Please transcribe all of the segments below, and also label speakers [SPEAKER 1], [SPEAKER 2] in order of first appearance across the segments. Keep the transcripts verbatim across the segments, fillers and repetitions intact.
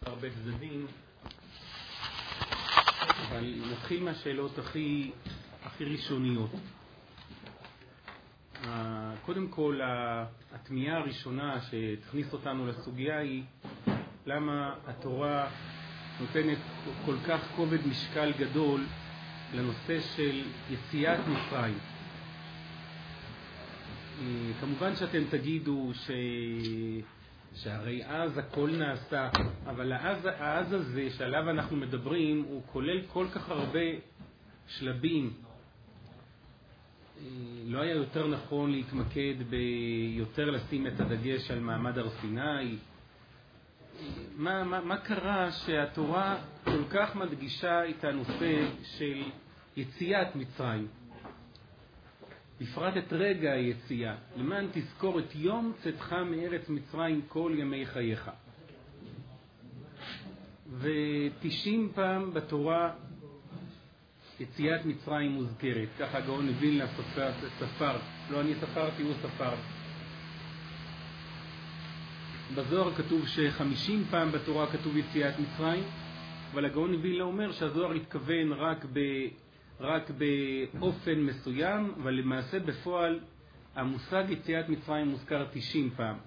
[SPEAKER 1] הרבה צדדים, אבל נתחיל מהשאלות הכי, הכי ראשוניות. קודם כל, התמיהה הראשונה שתכניס אותנו לסוגיה היא למה התורה נותנת כל כך כובד משקל גדול לנושא של יציאת מצרים. כמובן שאתם תגידו ש... שהרי אז הכל נעשה, אבל האז, האז הזה שעליו אנחנו מדברים הוא כולל כל כך הרבה שלבים. לא היה יותר נכון להתמקד ביותר לשים את הדגש על מעמד הר סיני? מה, מה, מה קרה שהתורה כל כך מדגישה את הנושא של יציאת מצרים? בפרט את רגע היציאה, למען תזכור את יום צאתך מארץ מצרים כל ימי חייך. ותשעים פעם בתורה יציאת מצרים מוזכרת, ככה הגאון מווילנה ספר, ספר, לא אני ספרתי, הוא ספר. בזוהר כתוב שחמישים פעם בתורה כתוב יציאת מצרים, אבל הגאון מווילנה אומר שהזוהר התכוון רק ב... רק באופן מסוים, אבל למעשה בפועל המושג יציאת מצרים מוזכר תשעים פעם.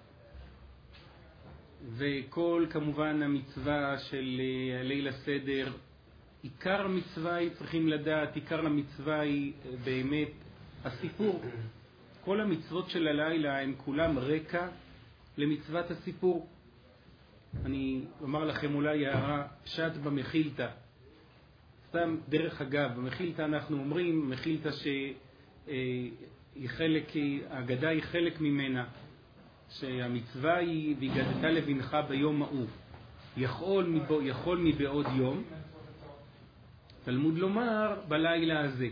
[SPEAKER 1] וכל כמובן המצווה של ליל הסדר, עיקר המצווה היא צריכים לדעת, עיקר המצווה היא באמת הסיפור. כל המצוות של הלילה הם כולם רקע למצוות הסיפור. אני אומר לכם אולי הערה פשט במחילתא. סתם דרך אגב, במחילתא אנחנו אומרים, מחילתא שהיא חלק, האגדה היא חלק ממנה, שהמצווה היא והגדת לבנך ביום ההוא, יכול, מבו, יכול מבעוד יום, תלמוד לומר בלילה הזה.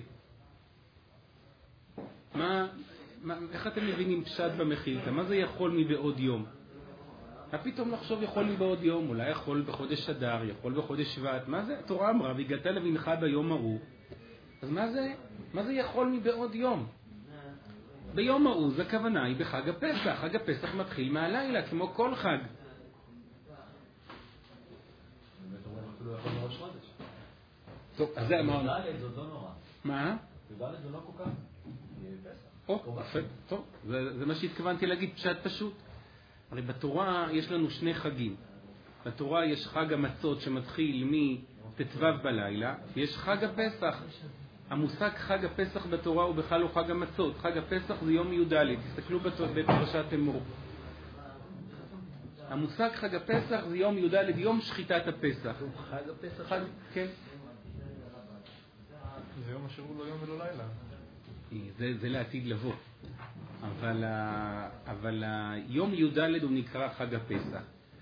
[SPEAKER 1] מה, מה, איך אתם מבינים פשט במחילתא? מה זה יכול מבעוד יום? פתאום לחשוב יכול מבעוד יום, אולי יכול בחודש אדר, יכול בחודש שבט. מה זה? התורה אמרה, והגעת לבנך ביום ההוא. אז מה זה? מה זה יכול מבעוד יום? ביום ההוא זה הכוונה היא בחג הפסח. חג הפסח מתחיל מהלילה, כמו כל חג. טוב, אז זה אמרנו.
[SPEAKER 2] י"ד זאת לא נורא.
[SPEAKER 1] מה?
[SPEAKER 2] י"ד זה לא כל כך.
[SPEAKER 1] או, טוב, זה מה שהתכוונתי להגיד, פשט פשוט. הרי בתורה יש לנו שני חגים. בתורה יש חג המצות שמתחיל מט"ו בלילה, יש חג הפסח. המושג חג הפסח בתורה הוא בכלל לא חג המצות. חג הפסח זה יום י"ד. תסתכלו בפרשת אמור. המושג חג הפסח זה יום י"ד, יום שחיטת הפסח.
[SPEAKER 2] חג הפסח?
[SPEAKER 1] חג, כן.
[SPEAKER 3] זה יום אשר הוא לא יום ולא לילה.
[SPEAKER 1] זה, זה לעתיד לבוא. אבל, אבל יום י"ד הוא נקרא חג הפסח.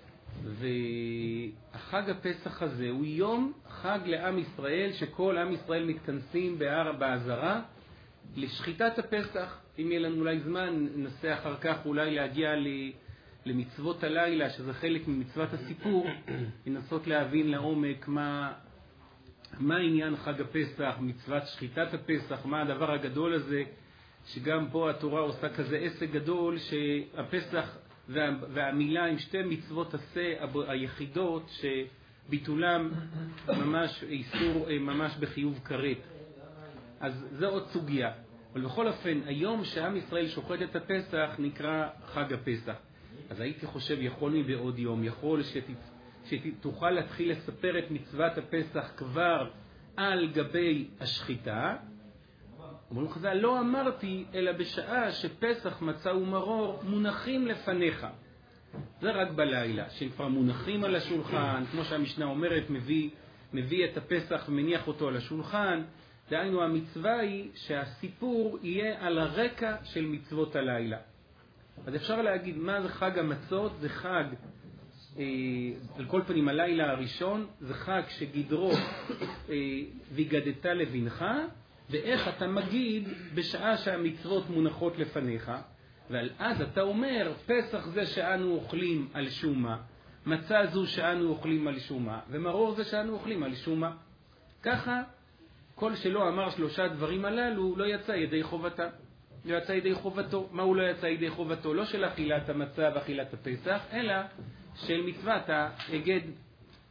[SPEAKER 1] והחג הפסח הזה הוא יום חג לעם ישראל, שכל עם ישראל מתכנסים בהר בעזרה לשחיטת הפסח. אם יהיה לנו אולי זמן, ננסה אחר כך אולי להגיע למצוות הלילה, שזה חלק ממצוות הסיפור, לנסות להבין לעומק מה, מה העניין חג הפסח, מצוות שחיטת הפסח, מה הדבר הגדול הזה, שגם פה התורה עושה כזה עסק גדול, שהפסח וה, והמילה הם שתי מצוות עשה היחידות שביטולם ממש איסור ממש בחיוב כרת. אז זו עוד סוגיה. אבל בכל אופן, היום שעם ישראל שוחט את הפסח נקרא חג הפסח. אז הייתי חושב יכול מבעוד יום, יכול שת, שתוכל להתחיל לספר את מצוות הפסח כבר על גבי השחיטה. אומרים חז"ל, לא אמרתי אלא בשעה שפסח מצה ומרור מונחים לפניך. זה רק בלילה, שהם כבר מונחים על השולחן, כמו שהמשנה אומרת, מביא, מביא את הפסח ומניח אותו על השולחן. דהיינו, המצווה היא שהסיפור יהיה על הרקע של מצוות הלילה. אז אפשר להגיד מה זה חג המצות, זה חג, אה, על כל פנים הלילה הראשון, זה חג שגדרו אה, והגדת לבנך, ואיך אתה מגיד בשעה שהמצוות מונחות לפניך, ועל אז אתה אומר, פסח זה שאנו אוכלים על שומה, מצה זו שאנו אוכלים על שומה, ומרור זה שאנו אוכלים על שומה. ככה, כל שלא אמר שלושה דברים הללו, לא יצא ידי חובתה. לא יצא ידי חובתו. מה הוא לא יצא ידי חובתו? לא של אכילת המצה ואכילת הפסח, אלא של מצוות ההגד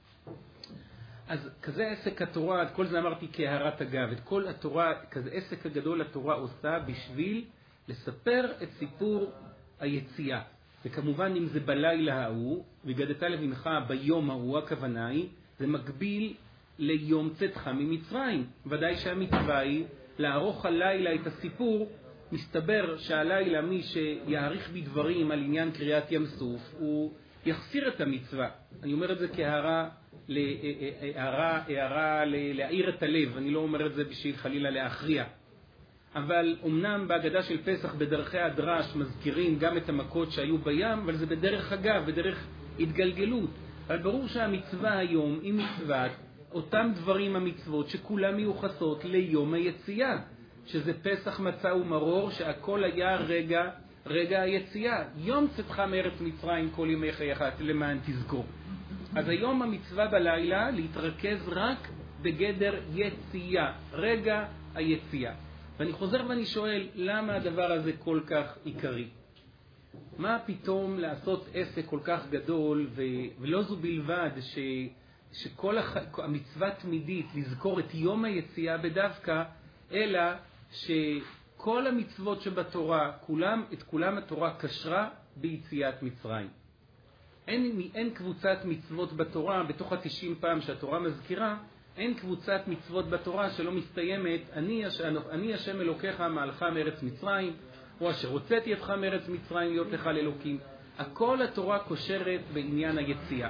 [SPEAKER 1] אז כזה עסק התורה, את כל זה אמרתי כהערת אגב, את כל התורה, כזה עסק הגדול התורה עושה בשביל לספר את סיפור היציאה. וכמובן אם זה בלילה ההוא, וגדת לבנך ביום ההוא, הכוונה היא, זה מקביל ליום צאתך ממצרים. ודאי שהמצווה היא לערוך הלילה את הסיפור. מסתבר שהלילה מי שיעריך בדברים על עניין קריאת ים סוף, הוא יחסיר את המצווה. אני אומר את זה כהערה, הערה, הערה להעיר את הלב, אני לא אומר את זה בשביל חלילה להכריע. אבל אמנם בהגדה של פסח בדרכי הדרש מזכירים גם את המכות שהיו בים, אבל זה בדרך אגב, בדרך התגלגלות. אבל ברור שהמצווה היום היא מצוות אותם דברים המצוות שכולם מיוחסות ליום היציאה, שזה פסח מצה ומרור, שהכל היה רגע, רגע היציאה. יום צאתך מארץ מצרים כל ימי חייך למען תזכור. אז היום המצווה בלילה להתרכז רק בגדר יציאה, רגע היציאה. ואני חוזר ואני שואל, למה הדבר הזה כל כך עיקרי? מה פתאום לעשות עסק כל כך גדול, ו... ולא זו בלבד ש... שכל הח... המצווה תמידית לזכור את יום היציאה בדווקא, אלא שכל המצוות שבתורה, כולם, את כולם התורה קשרה ביציאת מצרים. אין, אין קבוצת מצוות בתורה, בתוך התשעים פעם שהתורה מזכירה, אין קבוצת מצוות בתורה שלא מסתיימת, אני, אני השם אלוקיך מעלך מארץ מצרים, או אשר הוצאתי אותך מארץ מצרים להיות לך לאלוקים. הכל התורה קושרת בעניין היציאה.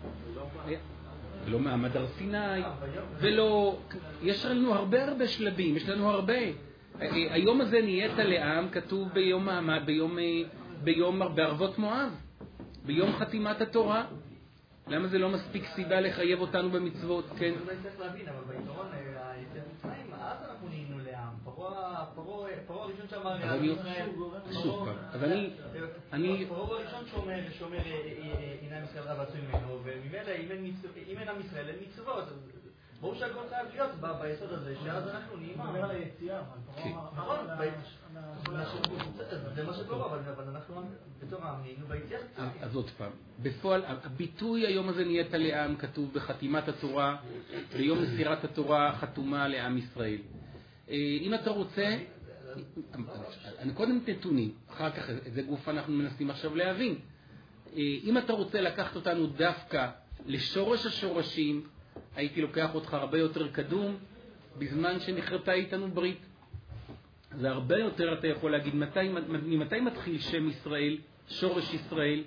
[SPEAKER 1] לא מעמד הר סיני, ולא, יש לנו הרבה הרבה שלבים, יש לנו הרבה. היום הזה נהיית לעם, כתוב ביום, ביום, ביום, בערבות מואב, ביום חתימת התורה. למה זה לא מספיק סיבה לחייב אותנו במצוות? כן.
[SPEAKER 2] אולי צריך להבין, אבל בעיקרון, היציאת מצרים, אז אנחנו נהיינו לעם. פרעה הראשון שאמר,
[SPEAKER 1] שוב פעם, אז אני...
[SPEAKER 2] פרעה הראשון שאומר, הנה עם ישראל רב עצוי ממנו, וממילא, אם אין עם ישראל, אין מצוות. ברור שהכל חייב להיות ביסוד הזה, שאז אנחנו נהיים...
[SPEAKER 4] מדבר על היציאה,
[SPEAKER 2] נכון, זה מה שקורה, אבל אנחנו בתור העם נהיינו ביציאה.
[SPEAKER 1] אז עוד פעם, בפועל, הביטוי היום הזה נהיית לעם כתוב בחתימת התורה, ביום מסירת התורה חתומה לעם ישראל. אם אתה רוצה, קודם נתונים, אחר כך איזה גוף אנחנו מנסים עכשיו להבין. אם אתה רוצה לקחת אותנו דווקא לשורש השורשים, הייתי לוקח אותך הרבה יותר קדום בזמן שנחרתה איתנו ברית. זה הרבה יותר, אתה יכול להגיד, מתי, ממתי מתחיל שם ישראל, שורש ישראל?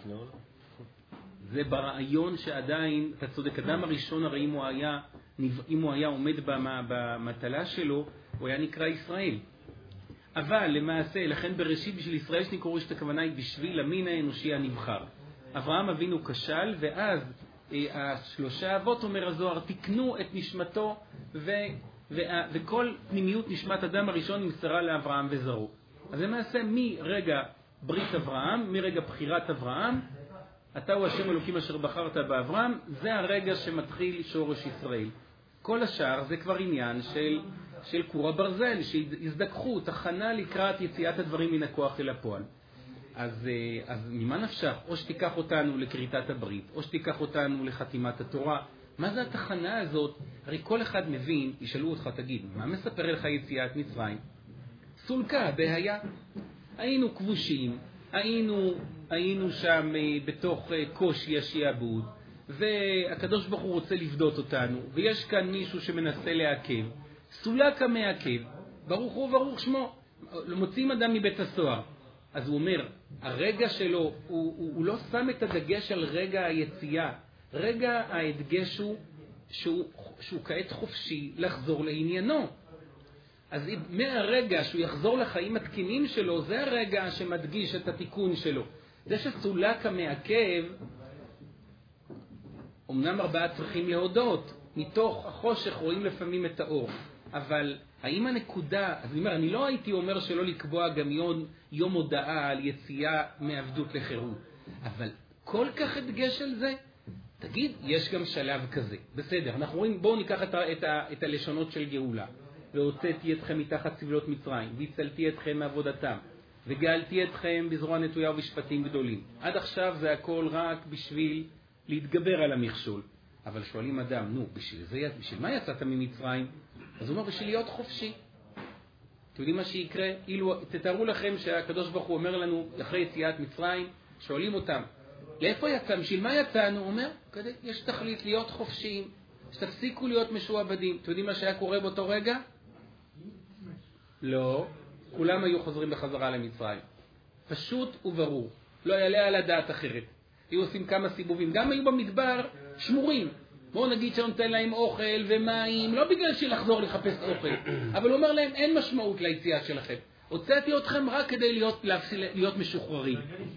[SPEAKER 1] זה ברעיון שעדיין, אתה צודק, אדם הראשון הרי אם הוא היה, אם הוא היה עומד במטלה שלו, הוא היה נקרא ישראל. אבל למעשה, לכן בראשית בשביל ישראל שנקראו את הכוונה היא בשביל המין האנושי הנבחר. אברהם אבינו כשל, ואז השלושה אבות, אומר הזוהר, תקנו את נשמתו, ו, ו, וכל פנימיות נשמת אדם הראשון נמסרה לאברהם וזרעו. אז למעשה מרגע ברית אברהם, מרגע בחירת אברהם, אתה הוא השם אלוקים אשר בחרת באברהם, זה הרגע שמתחיל שורש ישראל. כל השאר זה כבר עניין של, של קור הברזל, שהזדככו, תחנה לקראת יציאת הדברים מן הכוח אל הפועל. אז, אז ממה נפשך? או שתיקח אותנו לכריתת הברית, או שתיקח אותנו לחתימת התורה. מה זה התחנה הזאת? הרי כל אחד מבין, ישאלו אותך, תגיד, מה מספר לך יציאת מצרים? סולקה, בהיה. היינו כבושים, היינו, היינו שם בתוך קושי השיעבוד, והקדוש ברוך הוא רוצה לבדות אותנו, ויש כאן מישהו שמנסה לעכב. סולקה מעכב, ברוך הוא ברוך שמו. מוצאים אדם מבית הסוהר. אז הוא אומר, הרגע שלו, הוא, הוא, הוא לא שם את הדגש על רגע היציאה. רגע ההדגש הוא שהוא, שהוא כעת חופשי לחזור לעניינו. אז מהרגע שהוא יחזור לחיים התקינים שלו, זה הרגע שמדגיש את התיקון שלו. זה שסולק המעכב, אמנם ארבעה צריכים להודות, מתוך החושך רואים לפעמים את האור. אבל האם הנקודה, אז אני אומר, אני לא הייתי אומר שלא לקבוע גם יום, יום הודעה על יציאה מעבדות לחירות. אבל כל כך הדגש על זה, תגיד, יש גם שלב כזה. בסדר, אנחנו רואים, בואו ניקח את, ה, את, ה, את הלשונות של גאולה. והוצאתי אתכם מתחת סבלות מצרים, והצלתי אתכם מעבודתם, וגאלתי אתכם בזרוע נטויה ובשפטים גדולים. עד עכשיו זה הכל רק בשביל להתגבר על המכשול. אבל שואלים אדם, נו, בשביל, זה, בשביל מה יצאת ממצרים? אז הוא אומר, בשביל להיות חופשי. אתם יודעים מה שיקרה? אילו, תתארו לכם שהקדוש ברוך הוא אומר לנו, אחרי יציאת מצרים, שואלים אותם, לאיפה יצא? בשביל מה יצאנו? הוא אומר, כדי, יש תכלית להיות חופשיים, שתפסיקו להיות משועבדים. אתם יודעים מה שהיה קורה באותו רגע? לא. כולם היו חוזרים בחזרה למצרים. פשוט וברור. לא יעלה על הדעת אחרת. היו עושים כמה סיבובים. גם היו במדבר שמורים. בואו נגיד שנותן להם אוכל ומים, לא בגלל שלחזור לחפש אוכל, אבל הוא אומר להם, אין משמעות ליציאה שלכם. הוצאתי אתכם רק כדי להיות, להיות משוחררים.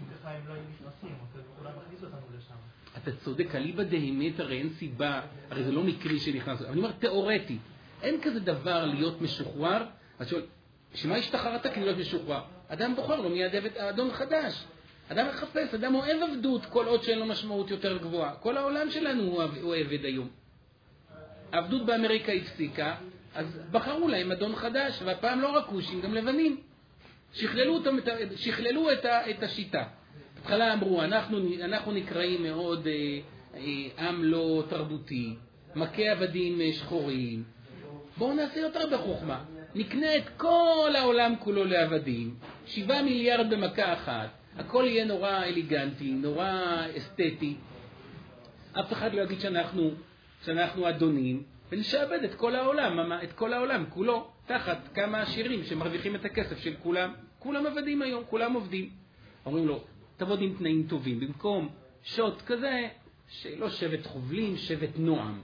[SPEAKER 1] אתה צודק, אליבא דהמת, הרי אין סיבה, הרי זה לא מקרי שנכנס. אבל אני אומר, תיאורטי, אין כזה דבר להיות משוחרר. אז שואל, שמה השתחררת כדי להיות משוחרר? אדם בוחר לו מיד אדון חדש. אדם מחפש, אדם אוהב עבדות כל עוד שאין לו משמעות יותר גבוהה. כל העולם שלנו הוא עבד היום. העבדות באמריקה הפסיקה, אז בחרו להם אדון חדש, והפעם לא רק כושים, גם לבנים. שכללו, אותם, שכללו את, ה, את השיטה. בהתחלה אמרו, אנחנו, אנחנו נקראים מאוד אה, אה, עם לא תרבותי, מכה עבדים שחורים. בואו נעשה יותר בחוכמה. נקנה את כל העולם כולו לעבדים, שבעה מיליארד במכה אחת. הכל יהיה נורא אליגנטי, נורא אסתטי. אף אחד לא יגיד שאנחנו, שאנחנו אדונים, ונשעבד את כל העולם, את כל העולם כולו, תחת כמה עשירים שמרוויחים את הכסף של כולם. כולם עבדים היום, כולם עובדים. אומרים לו, תעבוד עם תנאים טובים, במקום שוט כזה, שלא שבט חובלים, שבט נועם.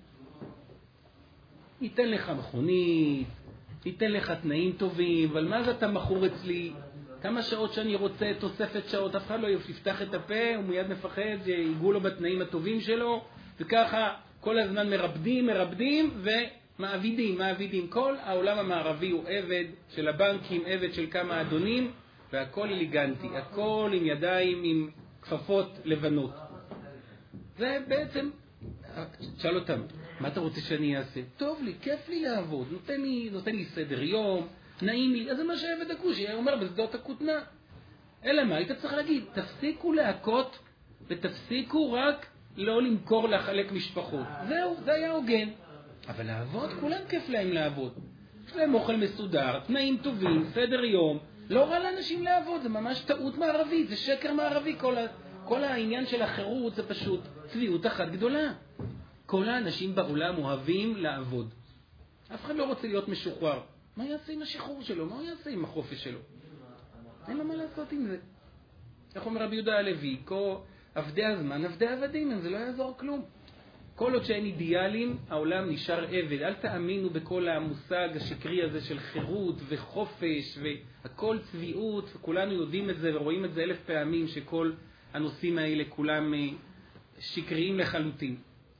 [SPEAKER 1] ניתן לך מכונית, ניתן לך תנאים טובים, אבל מה זה אתה מחור אצלי? כמה שעות שאני רוצה, תוספת שעות, אף אחד לא יפתח את הפה, הוא מיד מפחד שיגעו לו בתנאים הטובים שלו, וככה כל הזמן מרבדים, מרבדים ומעבידים, מעבידים. כל העולם המערבי הוא עבד של הבנקים, עבד של כמה אדונים, והכל אליגנטי, הכל עם ידיים, עם כפפות לבנות. זה בעצם, שאל אותם, מה אתה רוצה שאני אעשה? טוב לי, כיף לי לעבוד, נותן לי, נותן לי סדר יום, נעים לי, אז זה מה שעבד הכושי, הוא אומר בשדות הכותנה. אלא מה, היית צריך להגיד, תפסיקו להכות ותפסיקו רק לא למכור לחלק משפחות. זהו, זה היה הוגן. אבל לעבוד, כולם כיף להם לעבוד. יש להם אוכל מסודר, תנאים טובים, סדר יום. לא רע לאנשים לעבוד, זה ממש טעות מערבית, זה שקר מערבי. כל, ה... כל העניין של החירות זה פשוט צביעות אחת גדולה. כל האנשים בעולם אוהבים לעבוד. אף אחד לא רוצה להיות משוחרר. מה יעשה עם השחרור שלו? מה הוא יעשה עם החופש שלו? אין לו מה לעשות עם זה. איך אומר רבי יהודה הלוי? כל עבדי הזמן, עבדי עבדים, זה לא יעזור כלום. כל עוד שאין אידיאלים, העולם נשאר עבד. אל תאמינו בכל המושג השקרי הזה של חירות וחופש והכל צביעות, וכולנו יודעים את זה ורואים את זה אלף פעמים שכל הנושאים האלה כולם שקריים לחלוטין.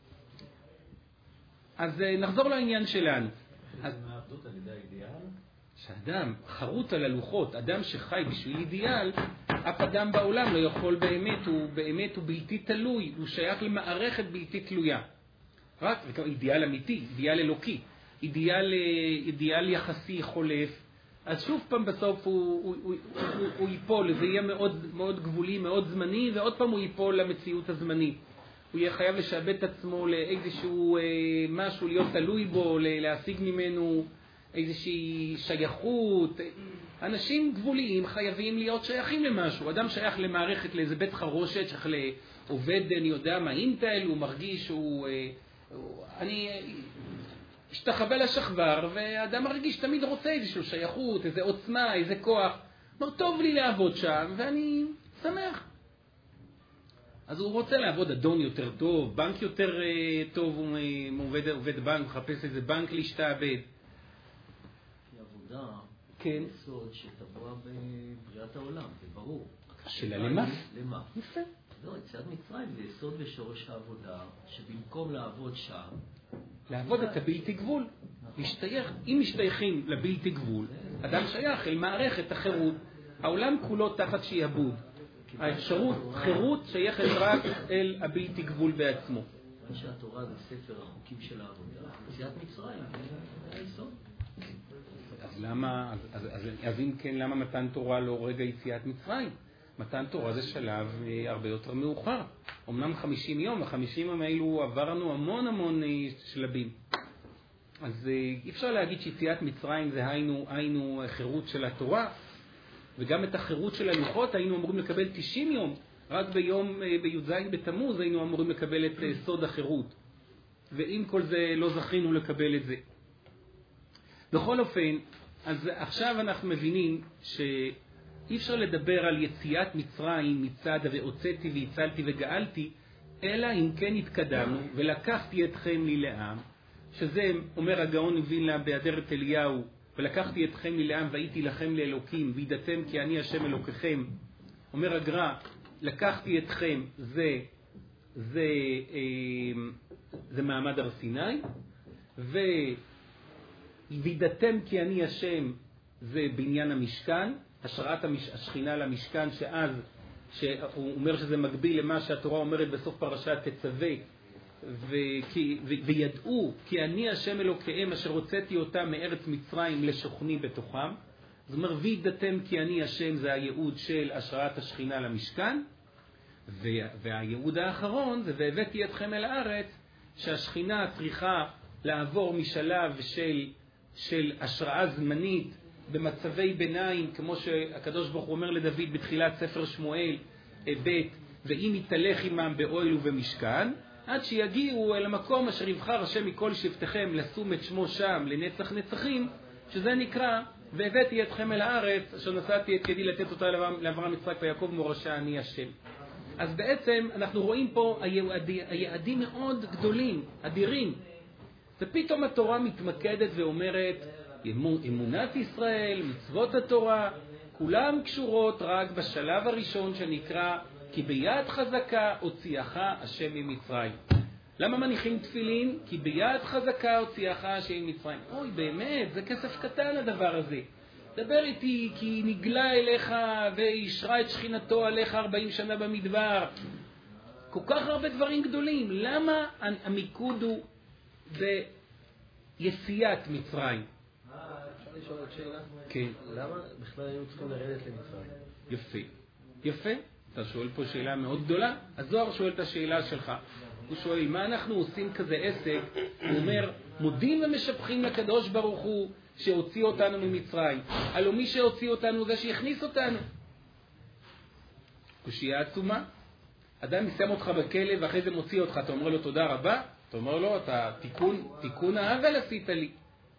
[SPEAKER 1] אז נחזור לעניין שלנו.
[SPEAKER 2] אז מעבדות על ידי האידיאל?
[SPEAKER 1] שאדם חרוט על הלוחות, אדם שחי בשביל אידיאל, אף אדם בעולם לא יכול באמת, הוא באמת הוא בלתי תלוי, הוא שייך למערכת בלתי תלויה. רק אידיאל אמיתי, אידיאל אלוקי, אידיאל, אידיאל יחסי חולף, אז שוב פעם בסוף הוא, הוא, הוא, הוא, הוא ייפול, זה יהיה מאוד, מאוד גבולי, מאוד זמני, ועוד פעם הוא ייפול למציאות הזמנית. הוא יהיה חייב לשעבד את עצמו לאיזשהו אה, משהו, להיות תלוי בו, להשיג ממנו איזושהי שייכות. אנשים גבוליים חייבים להיות שייכים למשהו. אדם שייך למערכת, לאיזה בית חרושת, שייך לעובד, אני יודע מה, אינטל, הוא מרגיש שהוא... אה, הוא אני השתחווה לשכבר, ואדם מרגיש תמיד רוצה איזושהי שייכות, איזו עוצמה, איזה כוח. אומר, טוב לי לעבוד שם, ואני שמח. אז הוא רוצה לעבוד אדון יותר טוב, בנק יותר uh, טוב, הוא uh, עובד, עובד בנק, הוא מחפש איזה בנק להשתעבד.
[SPEAKER 4] היא עבודה,
[SPEAKER 1] כן.
[SPEAKER 4] יסוד שטבוע בבריאת העולם, זה ברור.
[SPEAKER 1] שאלה למה?
[SPEAKER 4] למה?
[SPEAKER 1] יפה.
[SPEAKER 4] לא, יציאת מצרים זה יסוד בשורש העבודה, שבמקום לעבוד שם...
[SPEAKER 1] לעבוד את הבלתי גבול. להשתייך, אם משתייכים לבלתי גבול, אדם שייך אל מערכת החירות, העולם כולו תחת שיעבוד. האפשרות, חירות שייכת רק אל הבלתי גבול בעצמו.
[SPEAKER 4] שהתורה זה ספר החוקים של העבודה, יציאת מצרים, זה היסוד.
[SPEAKER 1] אז למה, אז, אז, אז, אז אם כן, למה מתן תורה לא רגע יציאת מצרים? מתן תורה זה שלב הרבה יותר מאוחר. אמנם חמישים יום, החמישים יום האלו עברנו המון המון שלבים. אז אי אפשר להגיד שיציאת מצרים זה היינו, היינו חירות של התורה, וגם את החירות של הלוחות היינו אמורים לקבל תשעים יום. רק ביום, בי"ז בתמוז היינו אמורים לקבל את סוד החירות. ועם כל זה לא זכינו לקבל את זה. בכל אופן, אז עכשיו אנחנו מבינים שאי אפשר לדבר על יציאת מצרים מצד והוצאתי והצלתי וגאלתי, אלא אם כן התקדמנו ולקחתי אתכם לי לעם, שזה אומר הגאון מווילנה באדרת אליהו, ולקחתי אתכם לי לעם והייתי לכם לאלוקים וידעתם כי אני השם אלוקיכם. אומר הגר"א, לקחתי אתכם זה, זה, זה מעמד הר סיני, ווידעתם כי אני השם זה בניין המשכן, השראת המש... השכינה למשכן, שאז שהוא אומר שזה מקביל למה שהתורה אומרת בסוף פרשת תצווה, וכי, ו... וידעו כי אני השם אלוקיהם אשר הוצאתי אותם מארץ מצרים לשוכני בתוכם. זאת אומרת, וידעתם כי אני השם זה הייעוד של השראת השכינה למשכן, והייעוד האחרון זה והבאתי אתכם אל הארץ, שהשכינה צריכה לעבור משלב של, של השראה זמנית במצבי ביניים, כמו שהקדוש ברוך הוא אומר לדוד בתחילת ספר שמואל ב', ואם יתהלך עמם באוהל ובמשכן, עד שיגיעו אל המקום אשר יבחר השם מכל שבטכם לשום את שמו שם לנצח נצחים, שזה נקרא והבאתי אתכם אל הארץ אשר נשאתי את ידי לתת אותה לאברהם יצחק ויעקב מורשה אני השם. אז בעצם אנחנו רואים פה היעדים, היעדים מאוד גדולים, אדירים. ופתאום התורה מתמקדת ואומרת, אמונת ישראל, מצוות התורה, כולם קשורות רק בשלב הראשון שנקרא, כי ביד חזקה הוציאך השם ממצרים. למה מניחים תפילין? כי ביד חזקה הוציאך השם ממצרים. אוי, באמת, זה כסף קטן הדבר הזה. דבר איתי, כי נגלה אליך וישרה את שכינתו עליך ארבעים שנה במדבר. כל כך הרבה דברים גדולים. למה המיקוד הוא ביציאת מצרים?
[SPEAKER 4] אפשר לשאול את שאלה?
[SPEAKER 1] כן.
[SPEAKER 4] למה בכלל היו צריכים לרדת למצרים?
[SPEAKER 1] יפה. יפה. אתה שואל פה שאלה מאוד גדולה. הזוהר שואל את השאלה שלך. הוא שואל, מה אנחנו עושים כזה עסק? הוא אומר, מודים ומשבחים לקדוש ברוך הוא שהוציא אותנו ממצרים. הלא מי שהוציא אותנו זה שהכניס אותנו. קושיה עצומה. אדם ישם אותך בכלא ואחרי זה מוציא אותך. אתה אומר לו תודה רבה? אתה אומר לו, אתה תיקון, תיקון העוול עשית לי.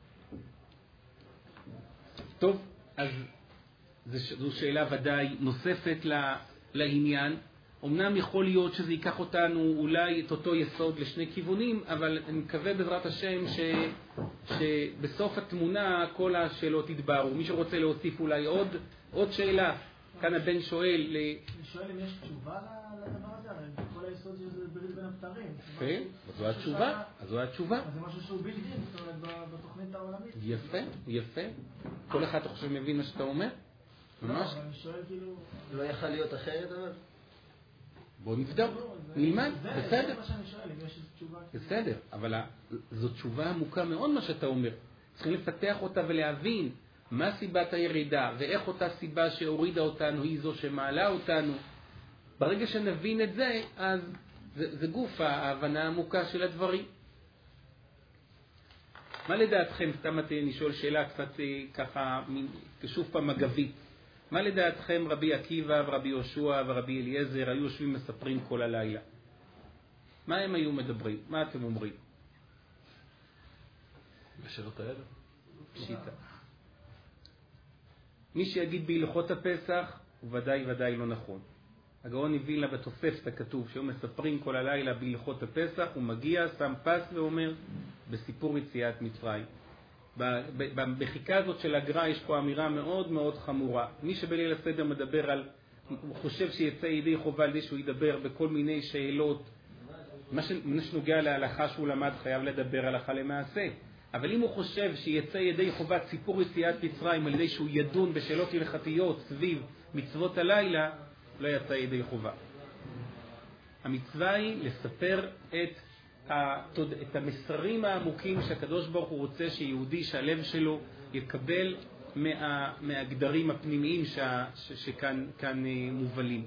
[SPEAKER 1] טוב, אז זו שאלה ודאי נוספת לעניין. אמנם יכול להיות שזה ייקח אותנו אולי את אותו יסוד לשני כיוונים, אבל אני מקווה בעזרת השם ש, שבסוף התמונה כל השאלות יתבהרו. מי שרוצה להוסיף אולי עוד, עוד שאלה, כאן הבן שואל...
[SPEAKER 5] אני שואל אם יש תשובה לדבר הזה, הרי כל היסוד שזה ברית בין הפתרים.
[SPEAKER 1] יפה, אז זו התשובה, אז זו התשובה.
[SPEAKER 5] אז זה משהו שהוא בלתי, זאת אומרת, בתוכנית העולמית.
[SPEAKER 1] יפה, יפה. כל אחד אתה חושב מבין מה שאתה אומר? ממש?
[SPEAKER 5] לא, אני שואל כאילו...
[SPEAKER 4] לא יכל להיות אחרת אבל?
[SPEAKER 1] בואו נבדוק, נלמד, בסדר.
[SPEAKER 5] זה מה שאני שואל, אם יש תשובה.
[SPEAKER 1] בסדר, אבל זו תשובה עמוקה מאוד מה שאתה אומר. צריכים לפתח אותה ולהבין מה סיבת הירידה, ואיך אותה סיבה שהורידה אותנו היא זו שמעלה אותנו. ברגע שנבין את זה, אז זה, זה גוף ההבנה העמוקה של הדברים. מה לדעתכם, סתם אני שואל שאלה קצת ככה, שוב פעם מגבית. מה לדעתכם רבי עקיבא ורבי יהושע ורבי אליעזר היו יושבים מספרים כל הלילה? מה הם היו מדברים? מה אתם אומרים?
[SPEAKER 3] בשאלות האלה?
[SPEAKER 1] פשיטה. מי שיגיד בהלכות הפסח הוא ודאי ודאי לא נכון. הגאון מווילנה בתוספתא כתוב שהיו מספרים כל הלילה בהלכות הפסח, הוא מגיע, שם פס ואומר בסיפור יציאת מצרים. במחיקה הזאת של הגר"א יש פה אמירה מאוד מאוד חמורה. מי שבליל הסדר מדבר על, הוא חושב שיצא ידי חובה על זה שהוא ידבר בכל מיני שאלות, מה שנוגע להלכה שהוא למד חייב לדבר הלכה למעשה. אבל אם הוא חושב שיצא ידי חובת סיפור יציאת מצרים על ידי שהוא ידון בשאלות הלכתיות סביב מצוות הלילה, לא יצא ידי חובה. המצווה היא לספר את את המסרים העמוקים שהקדוש ברוך הוא רוצה שיהודי שהלב שלו יקבל מה, מהגדרים הפנימיים ש, ש, שכאן כאן מובלים.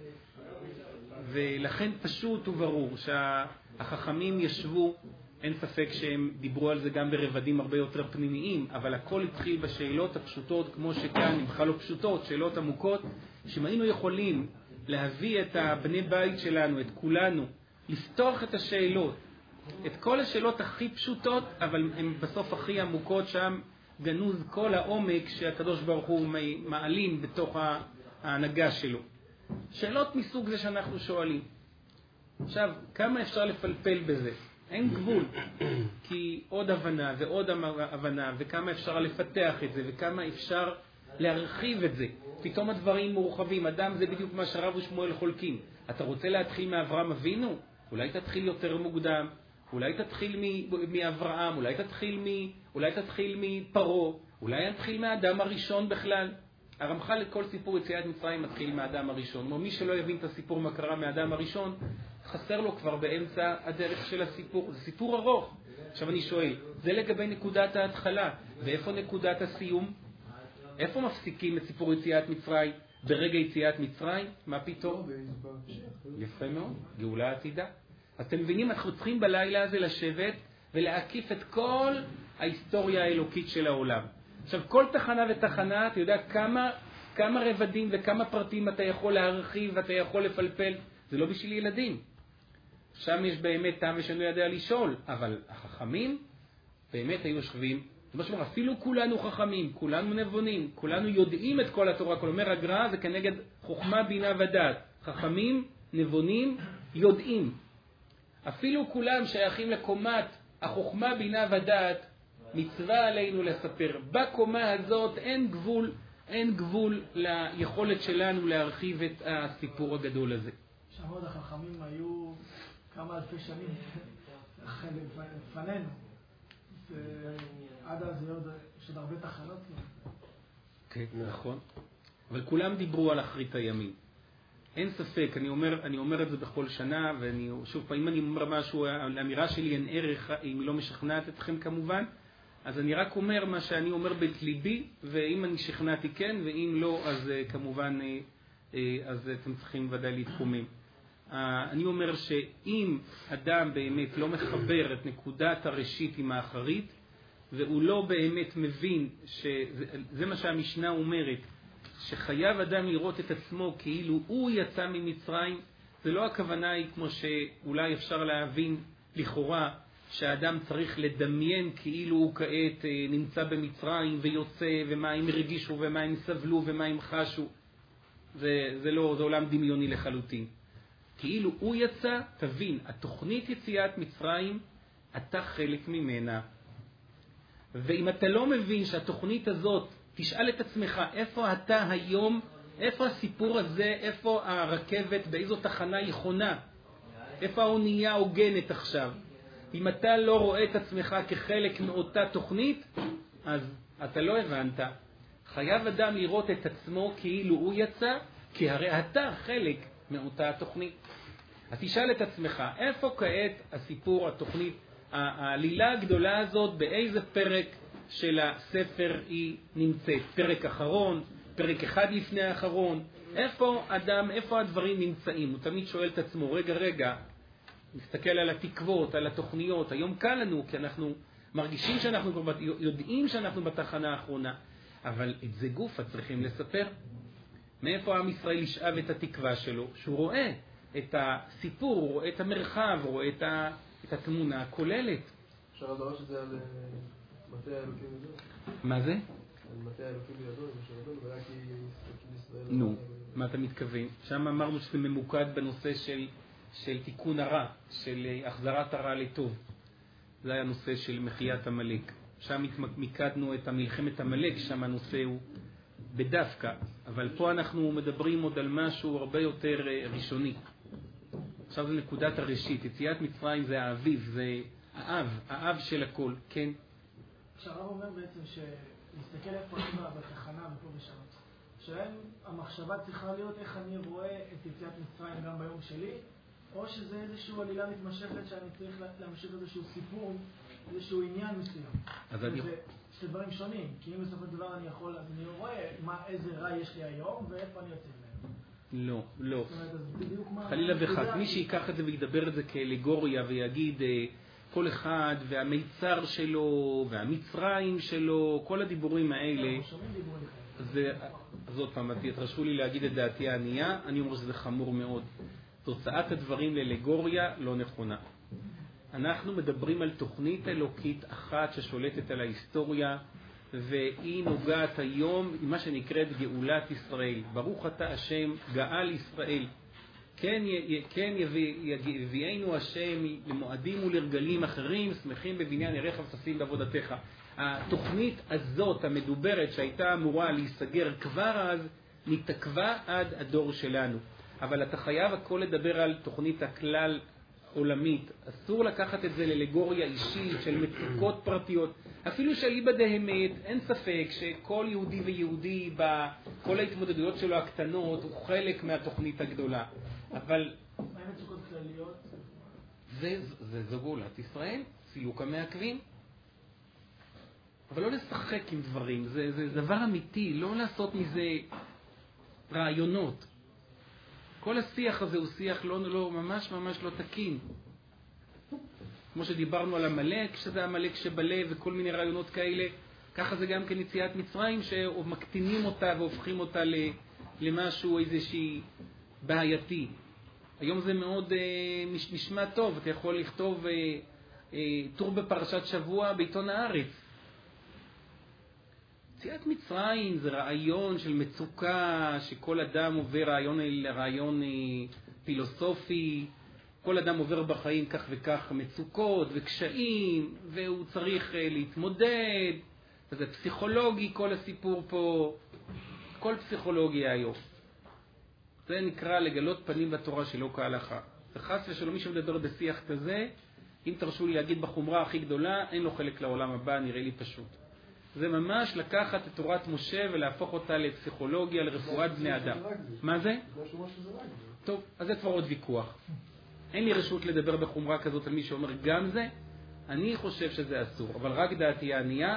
[SPEAKER 1] ולכן פשוט וברור שהחכמים ישבו, אין ספק שהם דיברו על זה גם ברבדים הרבה יותר פנימיים, אבל הכל התחיל בשאלות הפשוטות, כמו שכאן, אם בכלל לא פשוטות, שאלות עמוקות, שאם היינו יכולים להביא את הבני בית שלנו, את כולנו, לפתוח את השאלות, את כל השאלות הכי פשוטות, אבל הן בסוף הכי עמוקות, שם גנוז כל העומק שהקדוש ברוך הוא מעלים בתוך ההנהגה שלו. שאלות מסוג זה שאנחנו שואלים. עכשיו, כמה אפשר לפלפל בזה? אין גבול, כי עוד הבנה ועוד הבנה, וכמה אפשר לפתח את זה, וכמה אפשר להרחיב את זה. פתאום הדברים מורחבים. אדם זה בדיוק מה שרב ושמואל חולקים. אתה רוצה להתחיל מאברהם אבינו? אולי תתחיל יותר מוקדם. אולי תתחיל מאברהם, אולי תתחיל מ... אולי תתחיל מפרו, אולי תתחיל מהאדם הראשון בכלל. הרמח"ל את כל סיפור יציאת מצרים מתחיל מהאדם הראשון. או מי שלא יבין את הסיפור מה קרה מהאדם הראשון, חסר לו כבר באמצע הדרך של הסיפור. זה סיפור ארוך. עכשיו אני שואל, זה לגבי נקודת ההתחלה, ואיפה נקודת הסיום? איפה מפסיקים את סיפור יציאת מצרים? ברגע יציאת מצרים? מה פתאום? יפה מאוד, גאולה עתידה. אתם מבינים, אנחנו צריכים בלילה הזה לשבת ולהקיף את כל ההיסטוריה האלוקית של העולם. עכשיו, כל תחנה ותחנה, אתה יודע כמה, כמה רבדים וכמה פרטים אתה יכול להרחיב ואתה יכול לפלפל. זה לא בשביל ילדים. שם יש באמת טעם ושאנו יודע לשאול, אבל החכמים באמת היו שווים. זה מה שאומר, אפילו כולנו חכמים, כולנו נבונים, כולנו יודעים את כל התורה. כל אומר הגר"א זה כנגד חוכמה, בינה ודעת. חכמים, נבונים, יודעים. אפילו כולם שייכים לקומת החוכמה, בינה ודעת, מצווה עלינו לספר. בקומה הזאת אין גבול, אין גבול ליכולת שלנו להרחיב את הסיפור הגדול הזה.
[SPEAKER 5] שם עוד החכמים היו כמה אלפי שנים לפנינו. עד אז יש עוד הרבה תחנות.
[SPEAKER 1] כן, נכון. אבל כולם דיברו על אחרית הימים. אין ספק, אני אומר, אני אומר את זה בכל שנה, ואני, שוב פעם, אם אני אומר משהו, האמירה שלי אין ערך, אם לא משכנעת אתכם כמובן, אז אני רק אומר מה שאני אומר בית ליבי, ואם אני שכנעתי כן, ואם לא, אז כמובן, אז אתם צריכים ודאי להתקומם. אני אומר שאם אדם באמת לא מחבר את נקודת הראשית עם האחרית, והוא לא באמת מבין שזה מה שהמשנה אומרת, שחייב אדם לראות את עצמו כאילו הוא יצא ממצרים, זה לא הכוונה היא כמו שאולי אפשר להבין לכאורה, שהאדם צריך לדמיין כאילו הוא כעת נמצא במצרים ויוצא, ומה הם הרגישו ומה הם סבלו ומה הם חשו. זה, זה לא, זה עולם דמיוני לחלוטין. כאילו הוא יצא, תבין, התוכנית יציאת מצרים, אתה חלק ממנה. ואם אתה לא מבין שהתוכנית הזאת, תשאל את עצמך, איפה אתה היום, איפה הסיפור הזה, איפה הרכבת, באיזו תחנה היא חונה, איפה האונייה הוגנת עכשיו. אם אתה לא רואה את עצמך כחלק מאותה תוכנית, אז אתה לא הבנת. חייב אדם לראות את עצמו כאילו הוא יצא, כי הרי אתה חלק מאותה תוכנית. אז תשאל את עצמך, איפה כעת הסיפור, התוכנית, העלילה הגדולה הזאת, באיזה פרק של הספר היא נמצאת? פרק אחרון, פרק אחד לפני האחרון, איפה אדם, איפה הדברים נמצאים? הוא תמיד שואל את עצמו, רגע, רגע, מסתכל על התקוות, על התוכניות, היום קל לנו, כי אנחנו מרגישים שאנחנו כבר יודעים שאנחנו בתחנה האחרונה, אבל את זה גופה צריכים לספר. מאיפה עם ישראל ישאב את התקווה שלו? שהוא רואה את הסיפור, הוא רואה את המרחב, הוא רואה את, ה, את התמונה הכוללת.
[SPEAKER 3] אפשר לדבר שזה על מטה האלוקים ידוע?
[SPEAKER 1] מה זה?
[SPEAKER 3] על מטה האלוקים ידוע, ורק ישראל...
[SPEAKER 1] נו, מה אתה מתכוון? שם אמרנו שזה ממוקד בנושא של, של תיקון הרע, של החזרת הרע לטוב. זה היה נושא של מחיית המלאק. שם מיקדנו את המלחמת המלאק, שם הנושא הוא בדווקא. אבל פה אנחנו מדברים עוד על משהו הרבה יותר ראשוני. עכשיו זה נקודת הראשית. יציאת מצרים זה האביב, זה האב, האב של הכל, כן?
[SPEAKER 5] שהרב אומר בעצם שנסתכל איפה אני בתחנה ופה ושם. שאין המחשבה צריכה להיות איך אני רואה את יציאת מצרים גם ביום שלי, או שזה איזושהי עלילה מתמשכת שאני צריך להמשיך איזשהו סיפור, איזשהו עניין מסוים.
[SPEAKER 1] אז אני...
[SPEAKER 5] זה שתי דברים שונים, כי אם בסופו של דבר אני יכול, אז אני רואה מה, איזה רע יש לי היום ואיפה אני יוצא מהם.
[SPEAKER 1] לא, לא.
[SPEAKER 5] זאת אומרת, אז בדיוק מה...
[SPEAKER 1] חלילה וחס, מי שיקח את זה וידבר את זה כאלגוריה ויגיד כל אחד והמיצר שלו והמצרים שלו, כל הדיבורים האלה, זה, אז עוד פעם, תרשו לי להגיד את דעתי הענייה, אני אומר שזה חמור מאוד. תוצאת הדברים לאלגוריה לא נכונה. אנחנו מדברים על תוכנית אלוקית אחת ששולטת על ההיסטוריה, והיא נוגעת היום עם מה שנקראת גאולת ישראל. ברוך אתה השם, גאל ישראל. כן, כן יביאנו השם למועדים ולרגלים אחרים, שמחים בבניין יריך וששים בעבודתך. התוכנית הזאת המדוברת שהייתה אמורה להיסגר כבר אז, נתקווה עד הדור שלנו. אבל אתה חייב הכל לדבר על תוכנית הכלל עולמית. אסור לקחת את זה לאלגוריה אישית של מצוקות פרטיות. אפילו שאליבא דאמת, אין ספק שכל יהודי ויהודי בכל ההתמודדויות שלו הקטנות הוא חלק מהתוכנית הגדולה. אבל
[SPEAKER 5] מה עם מצוקות כלליות?
[SPEAKER 1] זה, זה, זו גאולת ישראל, סילוק המעכבים. אבל לא לשחק עם דברים, זה, זה דבר אמיתי, לא לעשות מזה רעיונות. כל השיח הזה הוא שיח לא, לא, ממש ממש לא תקין. כמו שדיברנו על המלאק, שזה המלאק שבלב וכל מיני רעיונות כאלה, ככה זה גם כן יציאת מצרים שמקטינים אותה והופכים אותה למשהו איזושהי בעייתי. היום זה מאוד אה, נשמע טוב, אתה יכול לכתוב אה, אה, טור בפרשת שבוע בעיתון הארץ. יציאת מצרים זה רעיון של מצוקה, שכל אדם עובר רעיון לרעיון פילוסופי, כל אדם עובר בחיים כך וכך מצוקות וקשיים, והוא צריך להתמודד, וזה פסיכולוגי כל הסיפור פה, כל פסיכולוגיה היום. זה נקרא לגלות פנים בתורה שלא כהלכה. וחס ושלום מי שמדבר בשיח כזה, אם תרשו לי להגיד בחומרה הכי גדולה, אין לו חלק לעולם הבא, נראה לי פשוט. זה ממש לקחת את תורת משה ולהפוך אותה לפסיכולוגיה, לרפואת בני אדם. מה זה? טוב, אז זה כבר עוד ויכוח. אין לי רשות לדבר בחומרה כזאת על מי שאומר גם זה. אני חושב שזה אסור, אבל רק דעתי הענייה,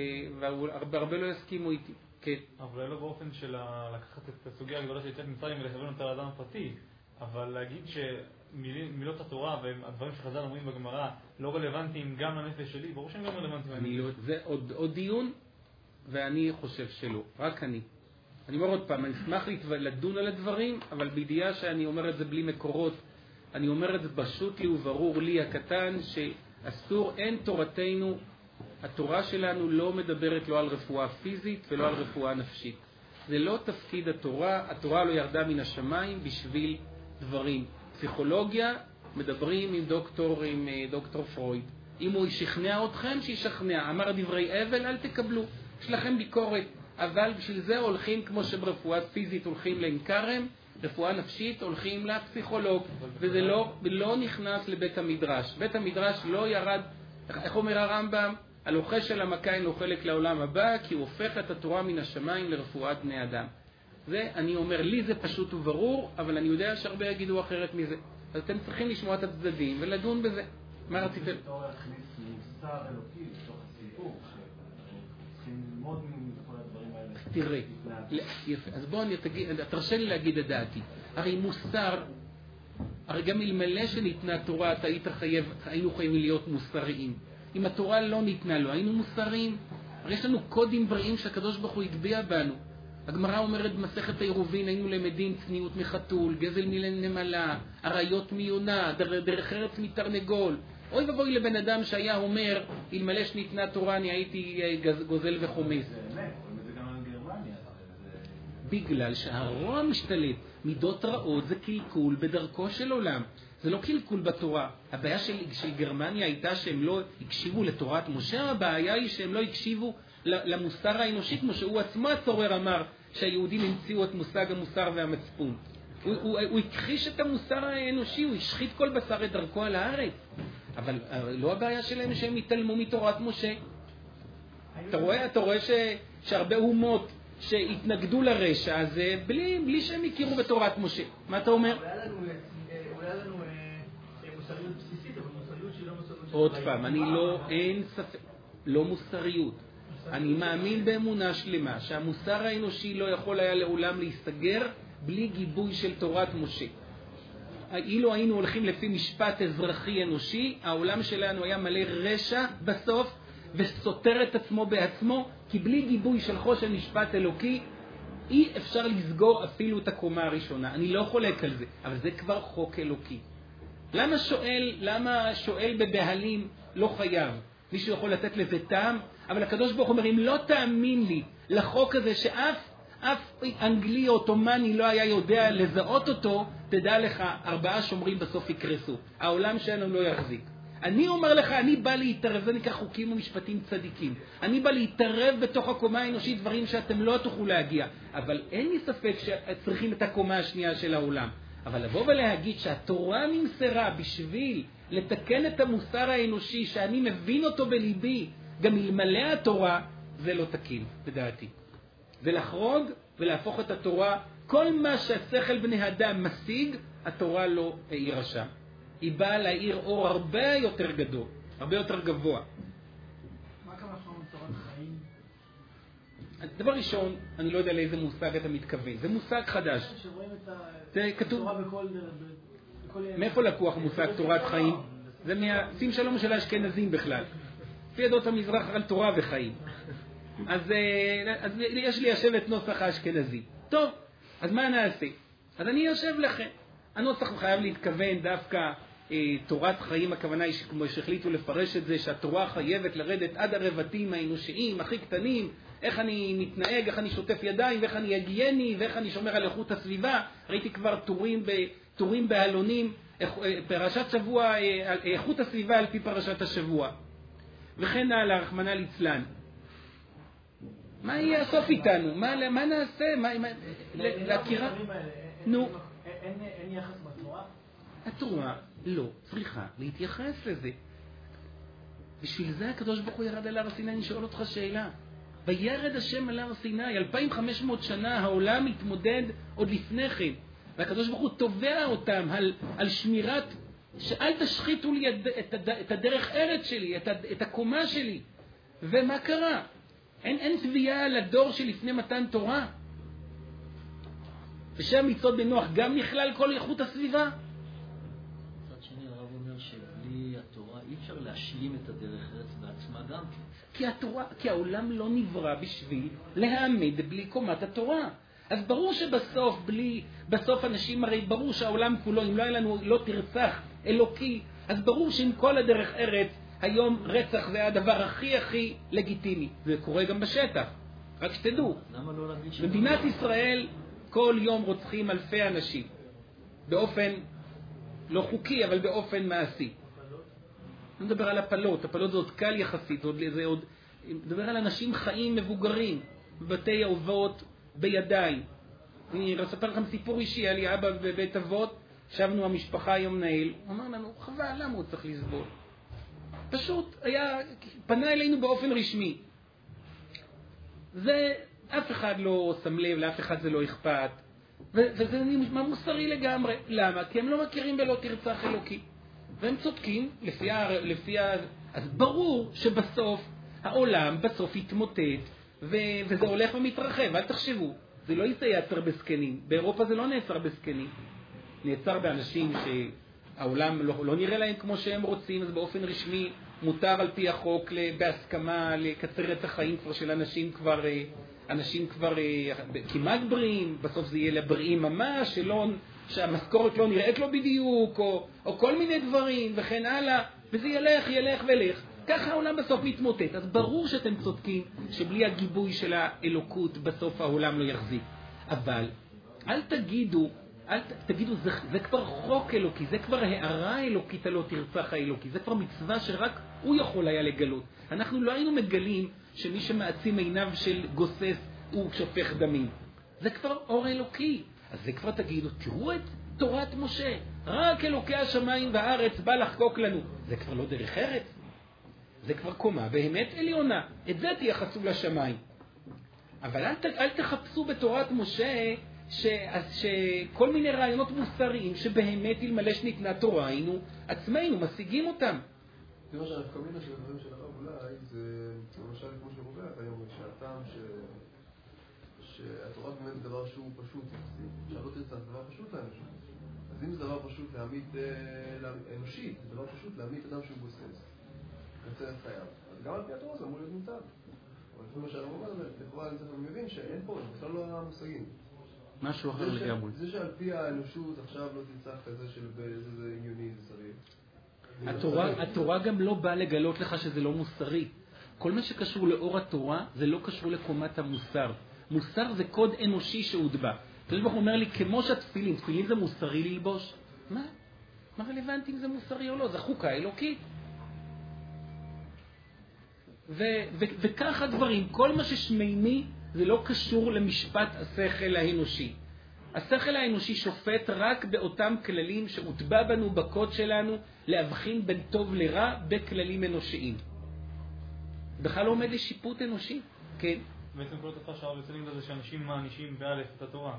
[SPEAKER 1] והרבה לא יסכימו איתי. כן.
[SPEAKER 6] אבל לא באופן של לקחת את הסוגיה הגדולה של יציאת מצרים ולכוון אותה לאדם הפרטי, אבל להגיד שמילות התורה והדברים שחז"ל אומרים בגמרא לא רלוונטיים גם לנפש שלי, ברור שהם גם רלוונטיים. זה עוד, עוד דיון, ואני חושב שלא, רק אני. אני אומר עוד פעם, אני אשמח לדון על הדברים, אבל בידיעה שאני אומר את זה בלי מקורות, אני אומר את זה פשוט לי וברור לי הקטן, שאסור, אין תורתנו, התורה שלנו לא מדברת לא על רפואה פיזית ולא על רפואה נפשית. זה לא תפקיד התורה, התורה לא ירדה מן השמיים בשביל דברים. פסיכולוגיה, מדברים עם דוקטור, עם דוקטור פרויד. אם הוא ישכנע אתכם, שישכנע. אמר דברי אבל, אל תקבלו. יש לכם ביקורת. אבל בשביל זה הולכים, כמו שברפואה פיזית הולכים לאינקרם, רפואה נפשית הולכים לפסיכולוג. וזה לא, לא נכנס לבית המדרש. בית המדרש לא ירד, איך אומר הרמב"ם? הלוחש של המכה אין לו חלק לעולם הבא, כי הוא הופך את התורה מן השמיים לרפואת בני אדם. זה, אני אומר, לי זה פשוט וברור, אבל אני יודע שהרבה יגידו אחרת מזה. אז אתם צריכים לשמוע את הצדדים ולדון בזה. מה רציתם?
[SPEAKER 3] בתור להכניס מוסר אלוקי לתוך הסיפור, שצריכים ללמוד מכל הדברים האלה.
[SPEAKER 1] תראה, יפה. אז בואו תגיד, תרשה לי להגיד את דעתי. הרי מוסר, הרי גם אלמלא שניתנה תורה, אתה היית חייב, היינו חייבים להיות מוסריים. אם התורה לא ניתנה לו, היינו מוסריים. הרי יש לנו קודים בריאים שהקדוש ברוך הוא הגביה בנו. הגמרא אומרת במסכת העירובין, היינו למדים צניעות מחתול, גזל מנמלה, עריות מיונה, דר, דרך ארץ מתרנגול. אוי ובואי לבן אדם שהיה אומר, אלמלא שניתנה תורה אני הייתי גוזל וחומס.
[SPEAKER 3] זה אמת, זה גם על גרמניה.
[SPEAKER 1] בגלל שהרוע משתלט, מידות רעות זה קלקול בדרכו של עולם. זה לא קלקול בתורה. הבעיה של, של גרמניה הייתה שהם לא הקשיבו לתורת משה, הבעיה היא שהם לא הקשיבו למוסר האנושי, כמו שהוא עצמו הצורר אמר שהיהודים המציאו את מושג המוסר והמצפון. הוא, הוא, הוא הכחיש את המוסר האנושי, הוא השחית כל בשר את דרכו על הארץ. אבל לא הבעיה שלהם שהם התעלמו מתורת משה. אתה רואה, אתה רואה ש, שהרבה אומות שהתנגדו לרשע הזה בלי, בלי שהם הכירו בתורת משה. מה אתה אומר?
[SPEAKER 2] אולי לנו
[SPEAKER 1] עוד פעם, אני לא, אין ספק, לא מוסריות. אני מאמין באמונה שלמה שהמוסר האנושי לא יכול היה לעולם להיסגר בלי גיבוי של תורת משה. אילו היינו הולכים לפי משפט אזרחי אנושי, העולם שלנו היה מלא רשע בסוף וסותר את עצמו בעצמו, כי בלי גיבוי של חושן משפט אלוקי אי אפשר לסגור אפילו את הקומה הראשונה. אני לא חולק על זה, אבל זה כבר חוק אלוקי. למה שואל, למה שואל בבהלים לא חייב? מישהו יכול לתת לזה טעם, אבל הקדוש ברוך הוא אומר, אם לא תאמין לי לחוק הזה שאף אף אנגלי או אוטומני לא היה יודע לזהות אותו, תדע לך, ארבעה שומרים בסוף יקרסו. העולם שלנו לא יחזיק. אני אומר לך, אני בא להתערב, זה נקרא חוקים ומשפטים צדיקים. אני בא להתערב בתוך הקומה האנושית דברים שאתם לא תוכלו להגיע. אבל אין לי ספק שצריכים את הקומה השנייה של העולם. אבל לבוא ולהגיד שהתורה נמסרה בשביל לתקן את המוסר האנושי שאני מבין אותו בליבי, גם אלמלא התורה, זה לא תקין, בדעתי. ולחרוג ולהפוך את התורה, כל מה שהשכל בני אדם משיג, התורה לא העירה שם. היא באה להעיר אור הרבה יותר גדול, הרבה יותר גבוה.
[SPEAKER 5] מה כמה פעמים תורת חיים?
[SPEAKER 1] דבר ראשון, אני לא יודע לאיזה מושג אתה מתכוון. זה מושג חדש.
[SPEAKER 5] שרואים את
[SPEAKER 1] זה כתוב.
[SPEAKER 5] התורה בכל... בכל...
[SPEAKER 1] מאיפה לקוח מושג תורת חיים? זה מהשים שלום של האשכנזים בכלל. לפי עדות המזרח על תורה וחיים. אז, אז יש לי ישבת נוסח האשכנזי. טוב, אז מה נעשה? אז אני יושב לכם. הנוסח חייב להתכוון דווקא אה, תורת חיים, הכוונה היא כמו שהחליטו לפרש את זה, שהתורה חייבת לרדת עד הרבטים האנושיים, הכי קטנים, איך אני מתנהג, איך אני שוטף ידיים, ואיך אני הגייני, ואיך אני שומר על איכות הסביבה. ראיתי כבר טורים, ב, טורים בהלונים, פרשת שבוע, אה, איכות הסביבה על פי פרשת השבוע. וכן הלאה, רחמנא ליצלן. מה יהיה הסוף איתנו? מה, מה נעשה? מה, מה, להכירה? נו.
[SPEAKER 5] אין יחס בתורה?
[SPEAKER 1] התורה לא צריכה להתייחס לזה. בשביל זה הקדוש ברוך הוא ירד על הר סיני. אני שואל אותך שאלה. וירד השם על הר סיני, אלפיים וחמש מאות שנה העולם מתמודד עוד לפני כן. והקדוש ברוך הוא תובע אותם על, על שמירת, שאל תשחיתו לי את, את הדרך ארץ שלי, את, את הקומה שלי. ומה קרה? אין, אין תביעה על הדור שלפני מתן תורה. ושם מצוות בנוח גם נכלל כל איכות הסביבה.
[SPEAKER 4] מצד שני הרב אומר שבלי התורה אי אפשר להשלים את הדרך ארץ בעצמה גם כן.
[SPEAKER 1] כי התורה, כי העולם לא נברא בשביל להעמיד בלי קומת התורה. אז ברור שבסוף בלי, בסוף אנשים הרי ברור שהעולם כולו, אם לא היה לנו לא תרצח אלוקי, אז ברור שעם כל הדרך ארץ היום רצח זה הדבר הכי הכי לגיטימי. זה קורה גם בשטח. רק שתדעו.
[SPEAKER 4] למה לא להגיד ש...
[SPEAKER 1] במדינת ישראל כל יום רוצחים אלפי אנשים. באופן לא חוקי, אבל באופן מעשי. אני מדבר על הפלות. הפלות זה עוד קל יחסית. זה עוד... מדבר על אנשים חיים מבוגרים. בבתי אבות בידיים. אני אספר לכם סיפור אישי. היה לי אבא בבית אבות. שבנו המשפחה היום נהל. הוא אמר לנו, חבל, למה הוא צריך לסבול? פשוט היה, פנה אלינו באופן רשמי. זה, אף אחד לא שם לב, לאף אחד זה לא אכפת. וזה מה מוסרי לגמרי. למה? כי הם לא מכירים בלא תרצח אלוקי. והם צודקים, לפי ה... לפי ה... אז ברור שבסוף העולם בסוף יתמוטט, ו... וזה הולך ומתרחב. אל תחשבו, זה לא ייצר בסקנים. באירופה זה לא נעצר בסקנים. נעצר באנשים שהעולם לא, לא נראה להם כמו שהם רוצים, אז באופן רשמי מותר על פי החוק בהסכמה לקצר את החיים כבר של אנשים כבר, אנשים כבר כמעט בריאים, בסוף זה יהיה לבריאים ממש, שלא, שהמשכורת לא נראית לו בדיוק, או, או כל מיני דברים וכן הלאה, וזה ילך, ילך ולך. ככה העולם בסוף מתמוטט. אז ברור שאתם צודקים שבלי הגיבוי של האלוקות בסוף העולם לא יחזיק. אבל אל תגידו, אל ת, תגידו, זה, זה כבר חוק אלוקי, זה כבר הערה אלוקית הלא תרצח האלוקי, זה כבר מצווה שרק הוא יכול היה לגלות. אנחנו לא היינו מגלים שמי שמעצים עיניו של גוסס הוא שופך דמים. זה כבר אור אלוקי. אז זה כבר תגידו, תראו את תורת משה, רק אלוקי השמיים והארץ בא לחקוק לנו. זה כבר לא דרך ארץ, זה כבר קומה באמת עליונה. את זה תייחסו לשמיים. אבל אל, אל תחפשו בתורת משה ש, שכל מיני רעיונות מוסריים שבאמת אלמלא שניתנה תורה היינו עצמנו משיגים אותם.
[SPEAKER 7] תראה שהנפקא מינה של הדברים של הרב אולי זה למשל כמו שרווח היום, שהטעם שהתורה באמת זה דבר שהוא פשוט יחסית, שלא תרצה זה דבר פשוט לאנושות. אז אם זה דבר פשוט להעמיד אנושית, זה דבר פשוט להעמיד אדם שהוא גוסס, קצר את חייו. אז גם על פי התורה זה אמור להיות מוצג. אבל לפי מה שהרב אומר, לכאורה אני צריך מבין שאין פה, זה בכלל לא המושגים.
[SPEAKER 1] משהו אחר לגמרי.
[SPEAKER 7] זה שעל פי האנושות עכשיו לא תמצא כזה של איזה עניוני זה סביב.
[SPEAKER 1] התורה, התורה גם לא באה לגלות לך שזה לא מוסרי. כל מה שקשור לאור התורה זה לא קשור לקומת המוסר. מוסר זה קוד אנושי שהודבע. הקדוש ברוך הוא אומר לי, כמו שהתפילין, תפילין זה מוסרי ללבוש? מה? מה רלוונטי אם זה מוסרי או לא? זה חוקה אלוקית. ו- ו- וכך הדברים, כל מה ששמימי זה לא קשור למשפט השכל האנושי. השכל האנושי שופט רק באותם כללים שהוטבע בנו בקוד שלנו להבחין בין טוב לרע בכללים אנושיים. בכלל לא עומד לשיפוט אנושי, כן.
[SPEAKER 6] בעצם כל התופעה שהרב יוצא לזה שאנשים מענישים באלף את התורה.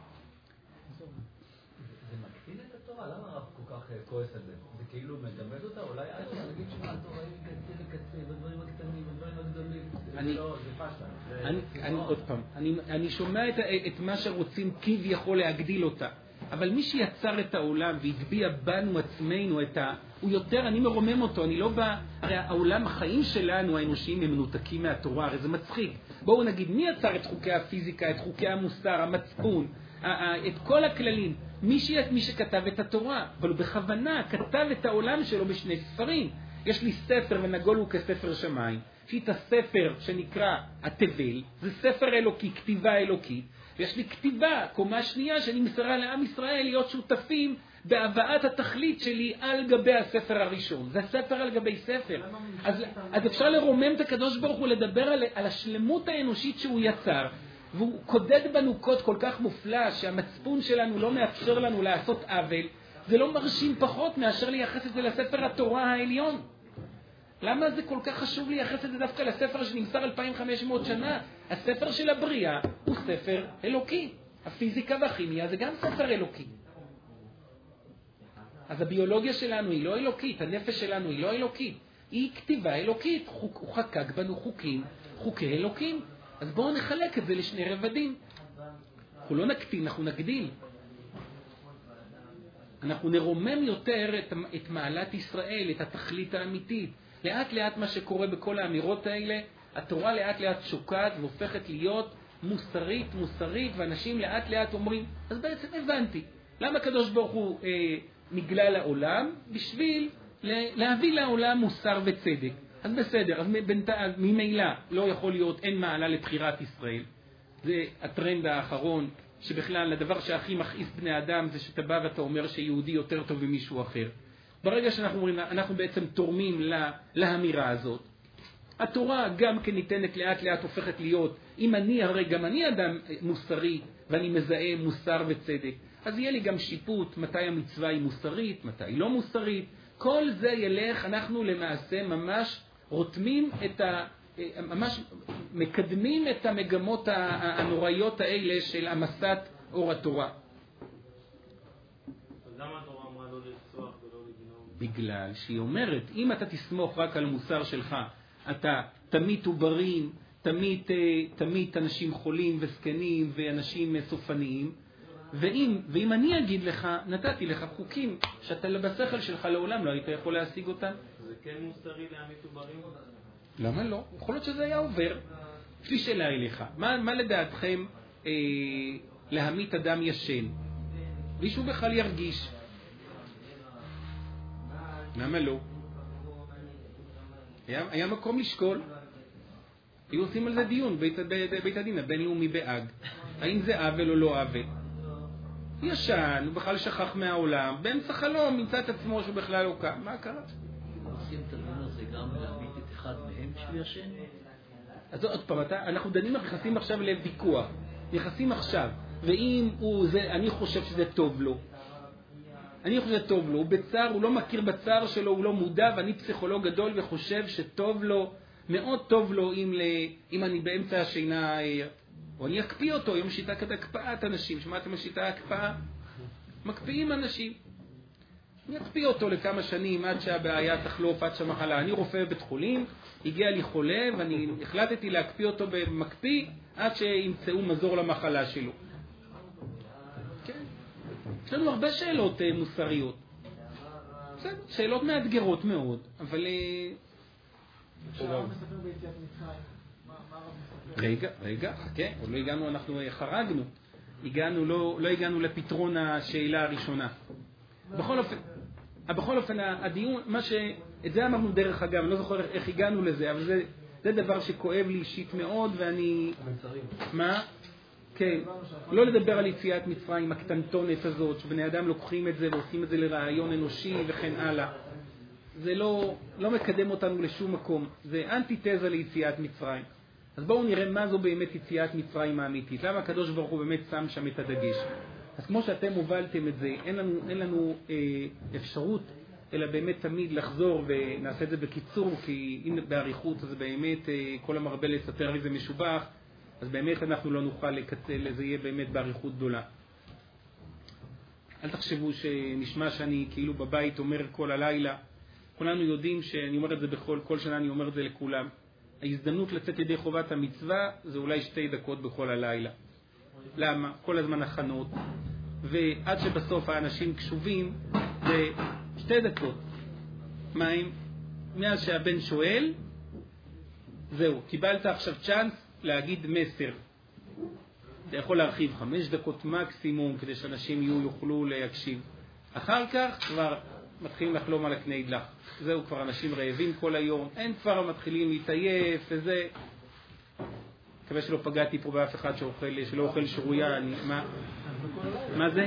[SPEAKER 4] זה מקטין את התורה? למה הרב כל כך כועס על זה? זה כאילו מדמד אותה? אולי עד שנגיד שמה התורה היא מקצה לקצה, בדברים הקטנים, בדברים הגדולים. זה פשטה.
[SPEAKER 1] אני עוד פעם, אני שומע את מה שרוצים כביכול להגדיל אותה. אבל מי שיצר את העולם והטביע בנו עצמנו את ה... הוא יותר, אני מרומם אותו, אני לא בא... הרי העולם, החיים שלנו, האנושיים, הם מנותקים מהתורה, הרי זה מצחיק. בואו נגיד, מי יצר את חוקי הפיזיקה, את חוקי המוסר, המצפון, את כל הכללים? מי, ש... מי שכתב את התורה, אבל הוא בכוונה כתב את העולם שלו בשני ספרים. יש לי ספר ונגול הוא כספר שמיים. יש לי את הספר שנקרא התבל, זה ספר אלוקי, כתיבה אלוקית. ויש לי כתיבה, קומה שנייה, שאני מסרה לעם ישראל להיות שותפים בהבאת התכלית שלי על גבי הספר הראשון. זה ספר על גבי ספר. אז, אז אפשר לרומם את הקדוש ברוך הוא, לדבר על, על השלמות האנושית שהוא יצר, והוא קודד בנו קוד כל כך מופלא שהמצפון שלנו לא מאפשר לנו לעשות עוול. זה לא מרשים פחות מאשר לייחס את זה לספר התורה העליון. למה זה כל כך חשוב לייחס את זה דווקא לספר שנמסר אלפיים וחמש מאות שנה? הספר של הבריאה הוא ספר אלוקי. הפיזיקה והכימיה זה גם ספר אלוקי. אז הביולוגיה שלנו היא לא אלוקית, הנפש שלנו היא לא אלוקית, היא כתיבה אלוקית. חוק, הוא חקק בנו חוקים, חוקי אלוקים. אז בואו נחלק את זה לשני רבדים. אנחנו לא נקטין, אנחנו נגדיל. אנחנו נרומם יותר את, את מעלת ישראל, את התכלית האמיתית. לאט לאט מה שקורה בכל האמירות האלה, התורה לאט לאט שוקעת והופכת להיות מוסרית, מוסרית, ואנשים לאט לאט אומרים, אז בעצם הבנתי. למה הקדוש ברוך הוא אה, נגלה לעולם? בשביל להביא לעולם מוסר וצדק. אז בסדר, אז ממילא לא יכול להיות, אין מעלה לבחירת ישראל. זה הטרנד האחרון, שבכלל הדבר שהכי מכעיס בני אדם זה שאתה בא ואתה אומר שיהודי יותר טוב ממישהו אחר. ברגע שאנחנו אומרים, אנחנו בעצם תורמים לה, לאמירה הזאת. התורה גם כן ניתנת לאט לאט הופכת להיות, אם אני הרי גם אני אדם מוסרי ואני מזהה מוסר וצדק, אז יהיה לי גם שיפוט מתי המצווה היא מוסרית, מתי היא לא מוסרית. כל זה ילך, אנחנו למעשה ממש רותמים את ה... ממש מקדמים את המגמות הנוראיות האלה של המסת אור התורה.
[SPEAKER 2] אז למה התורה אמרה לא לרצוח ולא לגנוב?
[SPEAKER 1] בגלל שהיא אומרת, אם אתה תסמוך רק על המוסר שלך, אתה תמית עוברים, תמית, תמית אנשים חולים וזקנים ואנשים סופניים, ואם, ואם אני אגיד לך, נתתי לך חוקים שאתה בשכל שלך לעולם לא היית יכול להשיג אותם.
[SPEAKER 2] זה כן מוסרי להמית עוברים?
[SPEAKER 1] למה לא? יכול להיות שזה היה עובר. יש לי שאלה אליך. מה, מה לדעתכם אה, להמית אדם ישן? מישהו בכלל ירגיש. למה לא? היה, היה מקום לשקול. היו עושים על זה דיון בית, בית, בית הדין הבינלאומי בהאג. האם זה עוול או לא עוול? ישן, הוא בכלל שכח מהעולם, באמצע חלום ימצא את עצמו שהוא בכלל לא קם. מה קרה?
[SPEAKER 4] עושים את הדין הזה גם להמית את אחד מהם שהוא ישן?
[SPEAKER 1] אז עוד פעם, אתה, אנחנו דנים, נכנסים עכשיו לוויכוח. נכנסים עכשיו. ואם הוא זה, אני חושב שזה טוב לו. אני חושב שזה טוב לו. הוא בצער, הוא לא מכיר בצער שלו, הוא לא מודע, ואני פסיכולוג גדול וחושב שטוב לו, מאוד טוב לו אם, ל, אם אני באמצע השינה, או אני אקפיא אותו. היום שיטה כזה הקפאת אנשים. שמעתם השיטה הקפאה? מקפיאים אנשים. אני אקפיא אותו לכמה שנים עד שהבעיה תחלוף, עד שהמחלה. אני רופא בבית חולים, הגיע לי חולה ואני החלטתי להקפיא אותו במקפיא עד שימצאו מזור למחלה שלו. כן. יש לנו הרבה שאלות מוסריות. בסדר, שאלות מאתגרות מאוד, אבל...
[SPEAKER 5] שהרב מספר ביציאת מצרים. מה הרב מספר?
[SPEAKER 1] רגע, רגע, חכה, עוד לא הגענו, אנחנו חרגנו. הגענו, לא, לא הגענו לפתרון השאלה הראשונה. בכל אופן, בכל אופן, הדיון, מה ש... את זה אמרנו דרך אגב, אני לא זוכר איך הגענו לזה, אבל זה, זה דבר שכואב לי אישית מאוד, ואני... מה? כן, לא לדבר על יציאת מצרים, הקטנטונת הזאת, שבני אדם לוקחים את זה ועושים את זה לרעיון אנושי וכן הלאה. זה לא, לא מקדם אותנו לשום מקום. זה אנטיתזה ליציאת מצרים. אז בואו נראה מה זו באמת יציאת מצרים האמיתית. למה הקדוש ברוך הוא באמת שם שם את הדגש. אז כמו שאתם הובלתם את זה, אין לנו, אין לנו אה, אפשרות, אלא באמת תמיד לחזור, ונעשה את זה בקיצור, כי אם בעריכות אז באמת אה, כל המרבה לספר לי זה משובח, אז באמת אנחנו לא נוכל לקצל, זה יהיה באמת בעריכות גדולה. אל תחשבו שנשמע שאני כאילו בבית אומר כל הלילה. כולנו יודעים שאני אומר את זה בכל, כל שנה אני אומר את זה לכולם. ההזדמנות לצאת ידי חובת המצווה זה אולי שתי דקות בכל הלילה. למה? כל הזמן הכנות. ועד שבסוף האנשים קשובים זה שתי דקות. מה אם? מאז שהבן שואל, זהו, קיבלת עכשיו צ'אנס להגיד מסר. אתה יכול להרחיב חמש דקות מקסימום כדי שאנשים יהיו, יוכלו להקשיב. אחר כך כבר מתחילים לחלום על הקנה דלך. זהו, כבר אנשים רעבים כל היום, אין כבר מתחילים להתעייף וזה. מקווה שלא פגעתי פה באף אחד שאוכל, שלא אוכל שרויה. אני, מה? מה זה?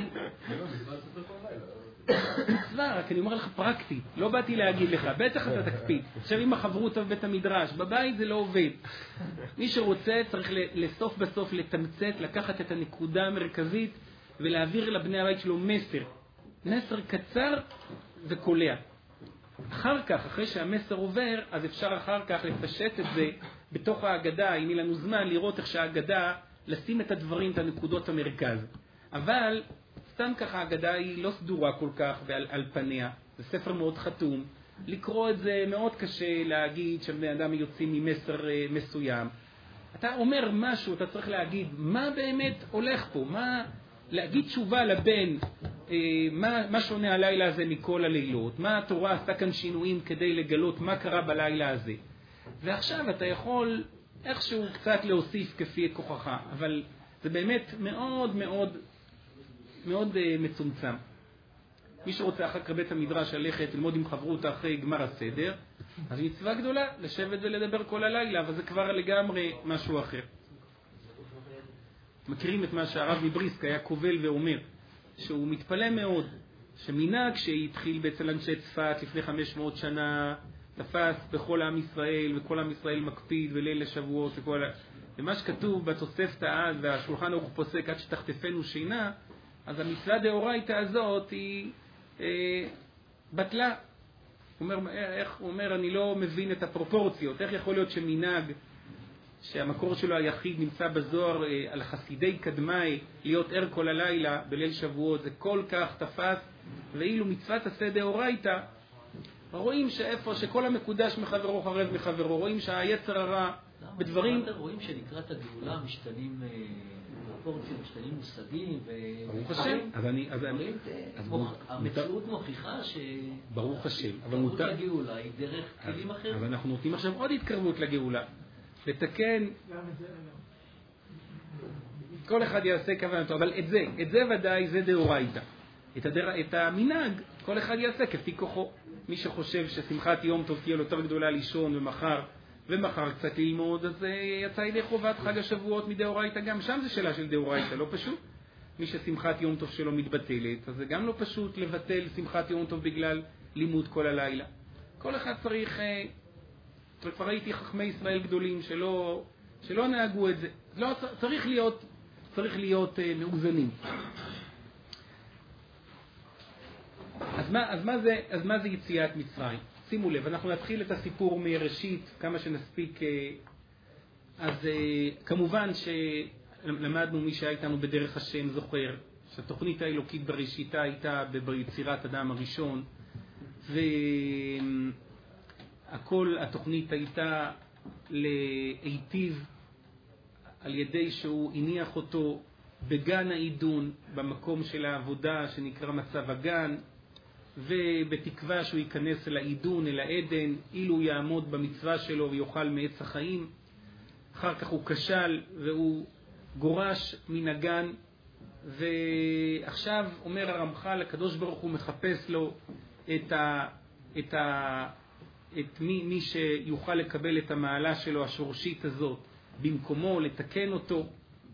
[SPEAKER 1] מצווה, רק אני אומר לך פרקטית, לא באתי להגיד לך, בטח אתה תקפיד. עכשיו עם החברות בבית המדרש, בבית זה לא עובד. מי שרוצה צריך לסוף בסוף לתמצת, לקחת את הנקודה המרכזית ולהעביר לבני הבית שלו מסר. מסר קצר וקולע. אחר כך, אחרי שהמסר עובר, אז אפשר אחר כך לפשט את זה בתוך ההגדה, אם יהיה לנו זמן לראות איך שההגדה, לשים את הדברים, את הנקודות המרכז. אבל סתם ככה ההגדה היא לא סדורה כל כך ועל, על פניה. זה ספר מאוד חתום. לקרוא את זה מאוד קשה להגיד שבני אדם יוצאים ממסר uh, מסוים. אתה אומר משהו, אתה צריך להגיד מה באמת הולך פה, מה... להגיד תשובה לבן, אה, מה, מה שונה הלילה הזה מכל הלילות, מה התורה עשתה כאן שינויים כדי לגלות מה קרה בלילה הזה. ועכשיו אתה יכול איכשהו קצת להוסיף כפי כוחך, אבל זה באמת מאוד מאוד מאוד אה, מצומצם. מי שרוצה אחר כך בית המדרש ללכת ללמוד עם חברות אחרי גמר הסדר, אז מצווה גדולה לשבת ולדבר כל הלילה, אבל זה כבר לגמרי משהו אחר. מכירים את מה שהרב מבריסק היה קובל ואומר, שהוא מתפלא מאוד, שמנהג שהתחיל אצל אנשי צפת לפני חמש מאות שנה, תפס בכל עם ישראל, וכל עם ישראל מקפיד, וליל לשבועות, וכל... ומה שכתוב בתוספתא אז, והשולחן ערוך פוסק עד שתחטפנו שינה, אז המצווה דאורייתא הזאת היא אה, בטלה. הוא אומר, איך, הוא אומר, אני לא מבין את הפרופורציות, איך יכול להיות שמנהג, שהמקור שלו היחיד נמצא בזוהר אה, על חסידי קדמי, להיות ער כל הלילה בליל שבועות, זה כל כך תפס, ואילו מצוות עשה דאורייתא, רואים שאיפה שכל המקודש מחברו חרב מחברו, רואים שהיצר הרע בדברים...
[SPEAKER 4] אתם רואים שלקראת הגאולה משתנים פרופורציות, משתנים מושגים ו...
[SPEAKER 1] ברוך השם. אז אני...
[SPEAKER 4] המציאות מוכיחה ש...
[SPEAKER 1] ברוך השם.
[SPEAKER 4] התקרבות לגאולה היא דרך כלים אחרים.
[SPEAKER 1] אז אנחנו נותנים עכשיו עוד התקרבות לגאולה. לתקן... כל אחד יעשה כוונתו, אבל את זה, את זה ודאי זה דאורייתא. את, הדר... את המנהג, כל אחד יעשה כפי כוחו. מי שחושב ששמחת יום טוב תהיה לו יותר גדולה לישון ומחר, ומחר קצת ללמוד, אז יצא ידי חובת חג השבועות מדאורייתא, גם שם זה שאלה של דאורייתא, לא פשוט. מי ששמחת יום טוב שלו מתבטלת, אז זה גם לא פשוט לבטל שמחת יום טוב בגלל לימוד כל הלילה. כל אחד צריך, כבר ראיתי חכמי ישראל גדולים שלא, שלא נהגו את זה. לא, צריך להיות, צריך להיות מאוזנים. אז מה, אז מה זה, אז מה זה יציאת מצרים? שימו לב, אנחנו נתחיל את הסיפור מראשית, כמה שנספיק. אז כמובן שלמדנו, מי שהיה איתנו בדרך השם זוכר, שהתוכנית האלוקית בראשיתה הייתה ביצירת אדם הראשון, והכל התוכנית הייתה להיטיב על ידי שהוא הניח אותו בגן העידון, במקום של העבודה שנקרא מצב הגן, ובתקווה שהוא ייכנס אל העידון, אל העדן, אילו יעמוד במצווה שלו ויאכל מעץ החיים. אחר כך הוא כשל והוא גורש מן הגן, ועכשיו אומר הרמח"ל, הקדוש ברוך הוא מחפש לו את, ה, את, ה, את מי, מי שיוכל לקבל את המעלה שלו השורשית הזאת במקומו, לתקן אותו.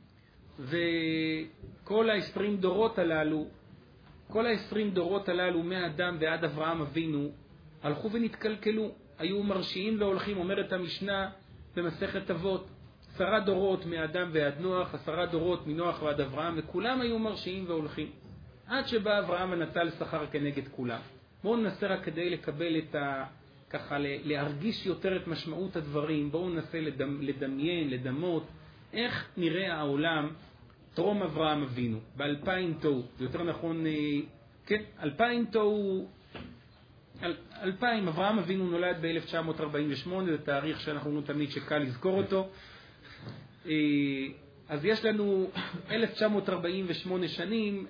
[SPEAKER 1] וכל העשרים דורות הללו, כל העשרים דורות הללו מאדם ועד אברהם אבינו הלכו ונתקלקלו, היו מרשיעים והולכים. אומרת המשנה במסכת אבות, עשרה דורות מאדם ועד נוח, עשרה דורות מנוח ועד אברהם, וכולם היו מרשיעים והולכים, עד שבא אברהם ונטל שכר כנגד כולם. בואו ננסה רק כדי לקבל את ה... ככה להרגיש יותר את משמעות הדברים, בואו ננסה לדמ... לדמיין, לדמות איך נראה העולם טרום אברהם אבינו, באלפיים תוהו. זה יותר נכון, כן, אלפיים תוהו, אל, אלפיים, אברהם אבינו נולד ב-אלף תשע מאות ארבעים ושמונה, זה תאריך שאנחנו לא תמיד שקל לזכור אותו. אז יש לנו אלף תשע מאות ארבעים ושמונה שנים,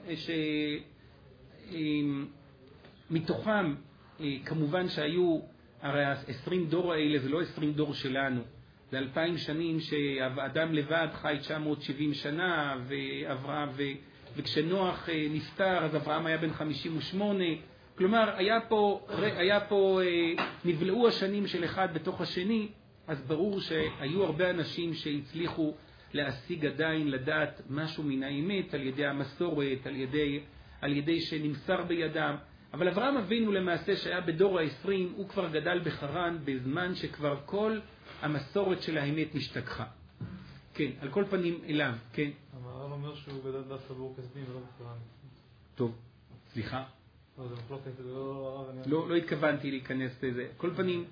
[SPEAKER 1] שמתוכם כמובן שהיו, הרי ה-עשרים דור האלה זה לא עשרים דור שלנו, זה אלפיים שנים שהאדם לבד חי תשע מאות ושבעים שנה, ואברהם, ו... וכשנוח נפטר אז אברהם היה בן חמישים ושמונה. כלומר היה פה, היה פה נבלעו השנים של אחד בתוך השני. אז ברור שהיו הרבה אנשים שהצליחו להשיג עדיין לדעת משהו מן האמת על ידי המסורת, על ידי, על ידי שנמסר בידם. אבל אברהם אבינו למעשה שהיה בדור העשרים, הוא כבר גדל בחרן בזמן שכבר כל המסורת של האמת נשתכחה. כן, על כל פנים אליו, כן.
[SPEAKER 6] הרב אומר שהוא גדל בסבור כסדים ולא בחרן.
[SPEAKER 1] טוב, סליחה.
[SPEAKER 6] לא, זה מחלוקת, זה לא הרב.
[SPEAKER 1] לא, לא התכוונתי להיכנס לזה. כל פנים,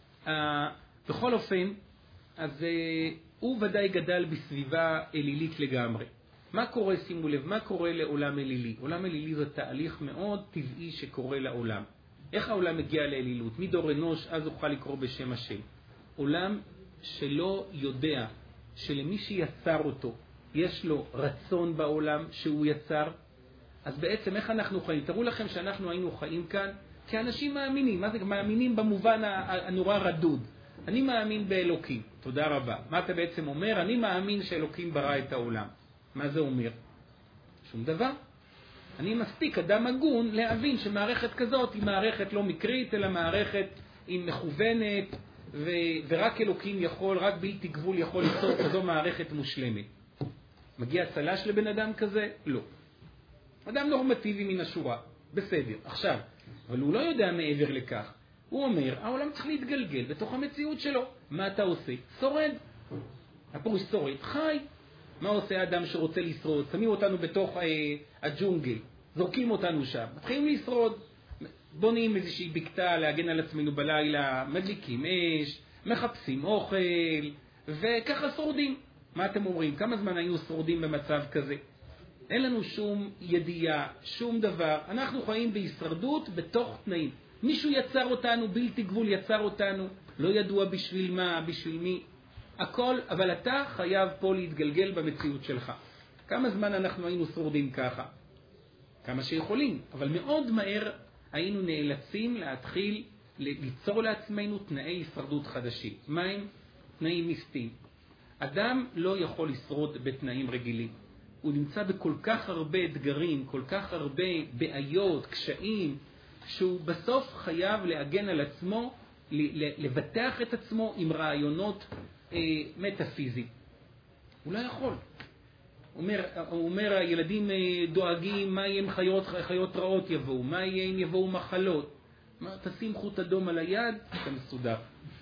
[SPEAKER 1] בכל אופן, אז הוא ודאי גדל בסביבה אלילית לגמרי. מה קורה, שימו לב, מה קורה לעולם אלילי? עולם אלילי זה תהליך מאוד טבעי שקורה לעולם. איך העולם מגיע לאלילות? מדור אנוש, אז אוכל לקרוא בשם השם. עולם שלא יודע שלמי שיצר אותו, יש לו רצון בעולם שהוא יצר, אז בעצם איך אנחנו חיים? תראו לכם שאנחנו היינו חיים כאן כאנשים מאמינים. מה זה? מאמינים במובן הנורא רדוד. אני מאמין באלוקים. תודה רבה. מה אתה בעצם אומר? אני מאמין שאלוקים ברא את העולם. מה זה אומר? שום דבר. אני מספיק אדם הגון להבין שמערכת כזאת היא מערכת לא מקרית, אלא מערכת היא מכוונת, ו- ורק אלוקים יכול, רק בלתי גבול יכול ליצור כזו מערכת מושלמת. מגיע צלש לבן אדם כזה? לא. אדם נורמטיבי מן השורה. בסדר. עכשיו, אבל הוא לא יודע מעבר לכך. הוא אומר, העולם צריך להתגלגל בתוך המציאות שלו. מה אתה עושה? שורד. הפירוש שורד, חי. מה עושה האדם שרוצה לשרוד? שמים אותנו בתוך אה, הג'ונגל, זורקים אותנו שם, מתחילים לשרוד, בונים איזושהי בקתה להגן על עצמנו בלילה, מדליקים אש, מחפשים אוכל, וככה שורדים. מה אתם אומרים? כמה זמן היינו שורדים במצב כזה? אין לנו שום ידיעה, שום דבר. אנחנו חיים בהישרדות בתוך תנאים. מישהו יצר אותנו, בלתי גבול יצר אותנו, לא ידוע בשביל מה, בשביל מי. הכל, אבל אתה חייב פה להתגלגל במציאות שלך. כמה זמן אנחנו היינו שורדים ככה? כמה שיכולים, אבל מאוד מהר היינו נאלצים להתחיל ליצור לעצמנו תנאי הישרדות חדשים. מה הם? תנאים מיסטיים. אדם לא יכול לשרוד בתנאים רגילים. הוא נמצא בכל כך הרבה אתגרים, כל כך הרבה בעיות, קשיים, שהוא בסוף חייב להגן על עצמו, לבטח את עצמו עם רעיונות אה, מטאפיזיים. הוא לא יכול. הוא אומר, הוא אומר, הילדים דואגים, מה יהיה אם חיות, חיות רעות יבואו, מה יהיה אם יבואו מחלות. מה, תשים חוט אדום על היד, אתה מסודר.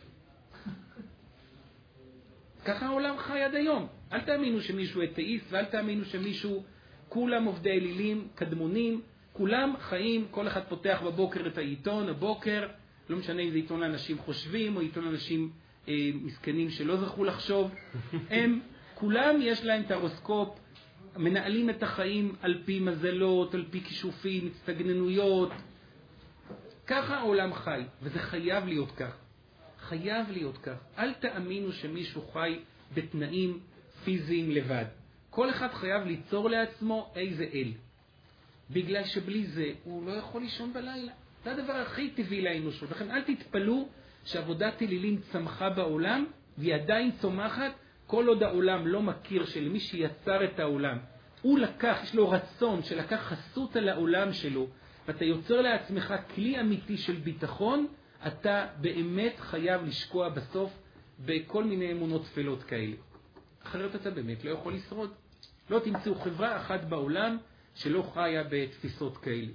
[SPEAKER 1] ככה העולם חי עד היום. אל תאמינו שמישהו אתאיסט, ואל תאמינו שמישהו, כולם עובדי אלילים, קדמונים, כולם חיים, כל אחד פותח בבוקר את העיתון, הבוקר, לא משנה אם זה עיתון לאנשים חושבים, או עיתון לאנשים אה, מסכנים שלא זכו לחשוב, הם, כולם יש להם את ההורוסקופ, מנהלים את החיים על פי מזלות, על פי כישופים, הצטגננויות. ככה העולם חי, וזה חייב להיות כך. חייב להיות כך. אל תאמינו שמישהו חי בתנאים פיזיים לבד. כל אחד חייב ליצור לעצמו איזה אל. בגלל שבלי זה הוא לא יכול לישון בלילה. זה הדבר הכי טבעי לאנושות. לכן אל תתפלו שעבודת אלילים צמחה בעולם, והיא עדיין צומחת, כל עוד העולם לא מכיר שלמי שיצר את העולם, הוא לקח, יש לו רצון שלקח חסות על העולם שלו, ואתה יוצר לעצמך כלי אמיתי של ביטחון, אתה באמת חייב לשקוע בסוף בכל מיני אמונות תפלות כאלה. אחרת אתה באמת לא יכול לשרוד. לא תמצאו חברה אחת בעולם שלא חיה בתפיסות כאלה.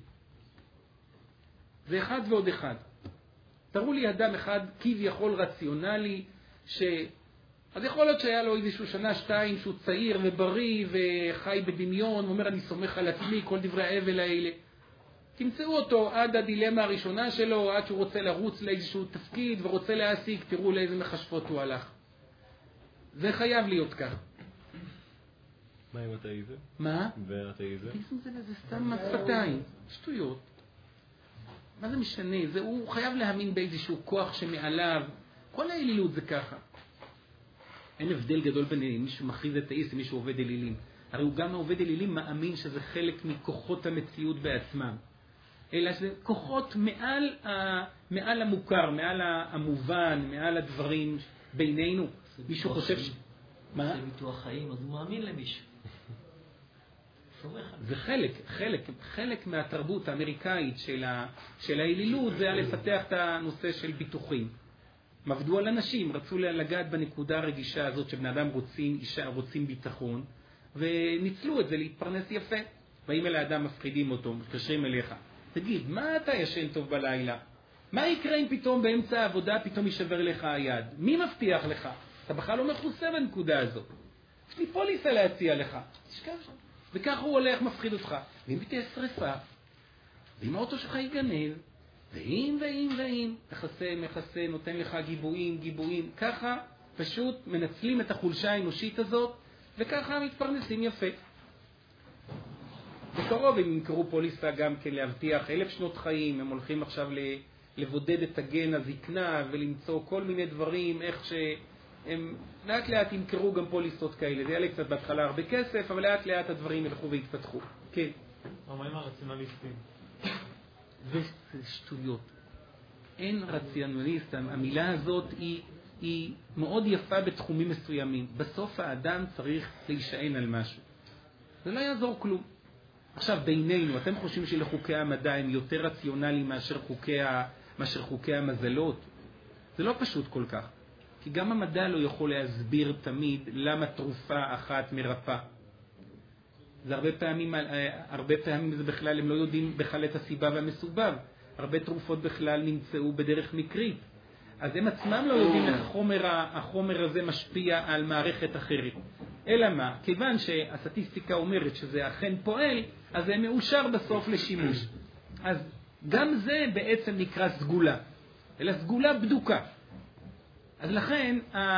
[SPEAKER 1] זה אחד ועוד אחד. תראו לי אדם אחד כביכול רציונלי, ש... אז יכול להיות שהיה לו איזשהו שנה, שתיים, שהוא צעיר ובריא וחי בדמיון, ואומר אני סומך על עצמי, כל דברי האבל האלה. תמצאו אותו עד הדילמה הראשונה שלו, עד שהוא רוצה לרוץ לאיזשהו תפקיד ורוצה להשיג, תראו לאיזה מחשבות הוא הלך. זה חייב להיות כך.
[SPEAKER 8] מה עם התאיזם?
[SPEAKER 1] מה?
[SPEAKER 8] והתאיזם?
[SPEAKER 1] התאיזם זה, זה סתם שפתיים, שטויות. מה זה משנה? זה, הוא חייב להאמין באיזשהו כוח שמעליו. כל האלילות זה ככה. אין הבדל גדול בין מישהו מכריז אתאיסט ומישהו עובד אלילים. הרי הוא גם העובד אלילים מאמין שזה חלק מכוחות המציאות בעצמם. אלא שזה כוחות מעל, ה, מעל המוכר, מעל המובן, מעל הדברים בינינו. מישהו חושב ש... מה?
[SPEAKER 9] זה ביטוח חיים, אז הוא מאמין למישהו.
[SPEAKER 1] זה חלק, חלק, חלק מהתרבות האמריקאית של, ה, של האלילות, זה היה לפתח את הנושא של ביטוחים. הם עבדו על אנשים, רצו לגעת בנקודה הרגישה הזאת שבני אדם רוצים, אישה, רוצים ביטחון, וניצלו את זה להתפרנס יפה. באים אל האדם, מפחידים אותו, מתקשרים אליך. תגיד, מה אתה ישן טוב בלילה? מה יקרה אם פתאום באמצע העבודה פתאום יישבר לך היד? מי מבטיח לך? אתה בכלל לא מכוסה בנקודה הזאת. יש לי פוליסה להציע לך. תשכב שם. וכך הוא הולך, מפחיד אותך. ואם תהיה שריפה, ואם האוטו שלך ייגנב, ואם ואם ואם, מחסה, מחסה, נותן לך גיבויים, גיבויים. ככה פשוט מנצלים את החולשה האנושית הזאת, וככה מתפרנסים יפה. בקרוב הם ימכרו פוליסה גם כן להבטיח אלף שנות חיים, הם הולכים עכשיו לבודד את הגן הזקנה ולמצוא כל מיני דברים, איך שהם לאט לאט ימכרו גם פוליסות כאלה. זה יעלה קצת בהתחלה הרבה כסף, אבל לאט לאט הדברים ילכו והתפתחו. כן.
[SPEAKER 6] מה עם הרציונליסטים?
[SPEAKER 1] זה שטויות. אין רציונליסט, המילה הזאת היא, היא מאוד יפה בתחומים מסוימים. בסוף האדם צריך להישען על משהו. זה לא יעזור כלום. עכשיו בינינו, אתם חושבים שלחוקי המדע הם יותר רציונליים מאשר חוקי, ה, מאשר חוקי המזלות? זה לא פשוט כל כך. כי גם המדע לא יכול להסביר תמיד למה תרופה אחת מרפא. זה הרבה פעמים, הרבה פעמים זה בכלל, הם לא יודעים בכלל את הסיבה והמסובב. הרבה תרופות בכלל נמצאו בדרך מקרית. אז הם עצמם לא יודעים איך החומר, החומר הזה משפיע על מערכת אחרת. אלא מה? כיוון שהסטטיסטיקה אומרת שזה אכן פועל, אז זה מאושר בסוף לשימוש. אז גם זה בעצם נקרא סגולה. אלא סגולה בדוקה. אז לכן,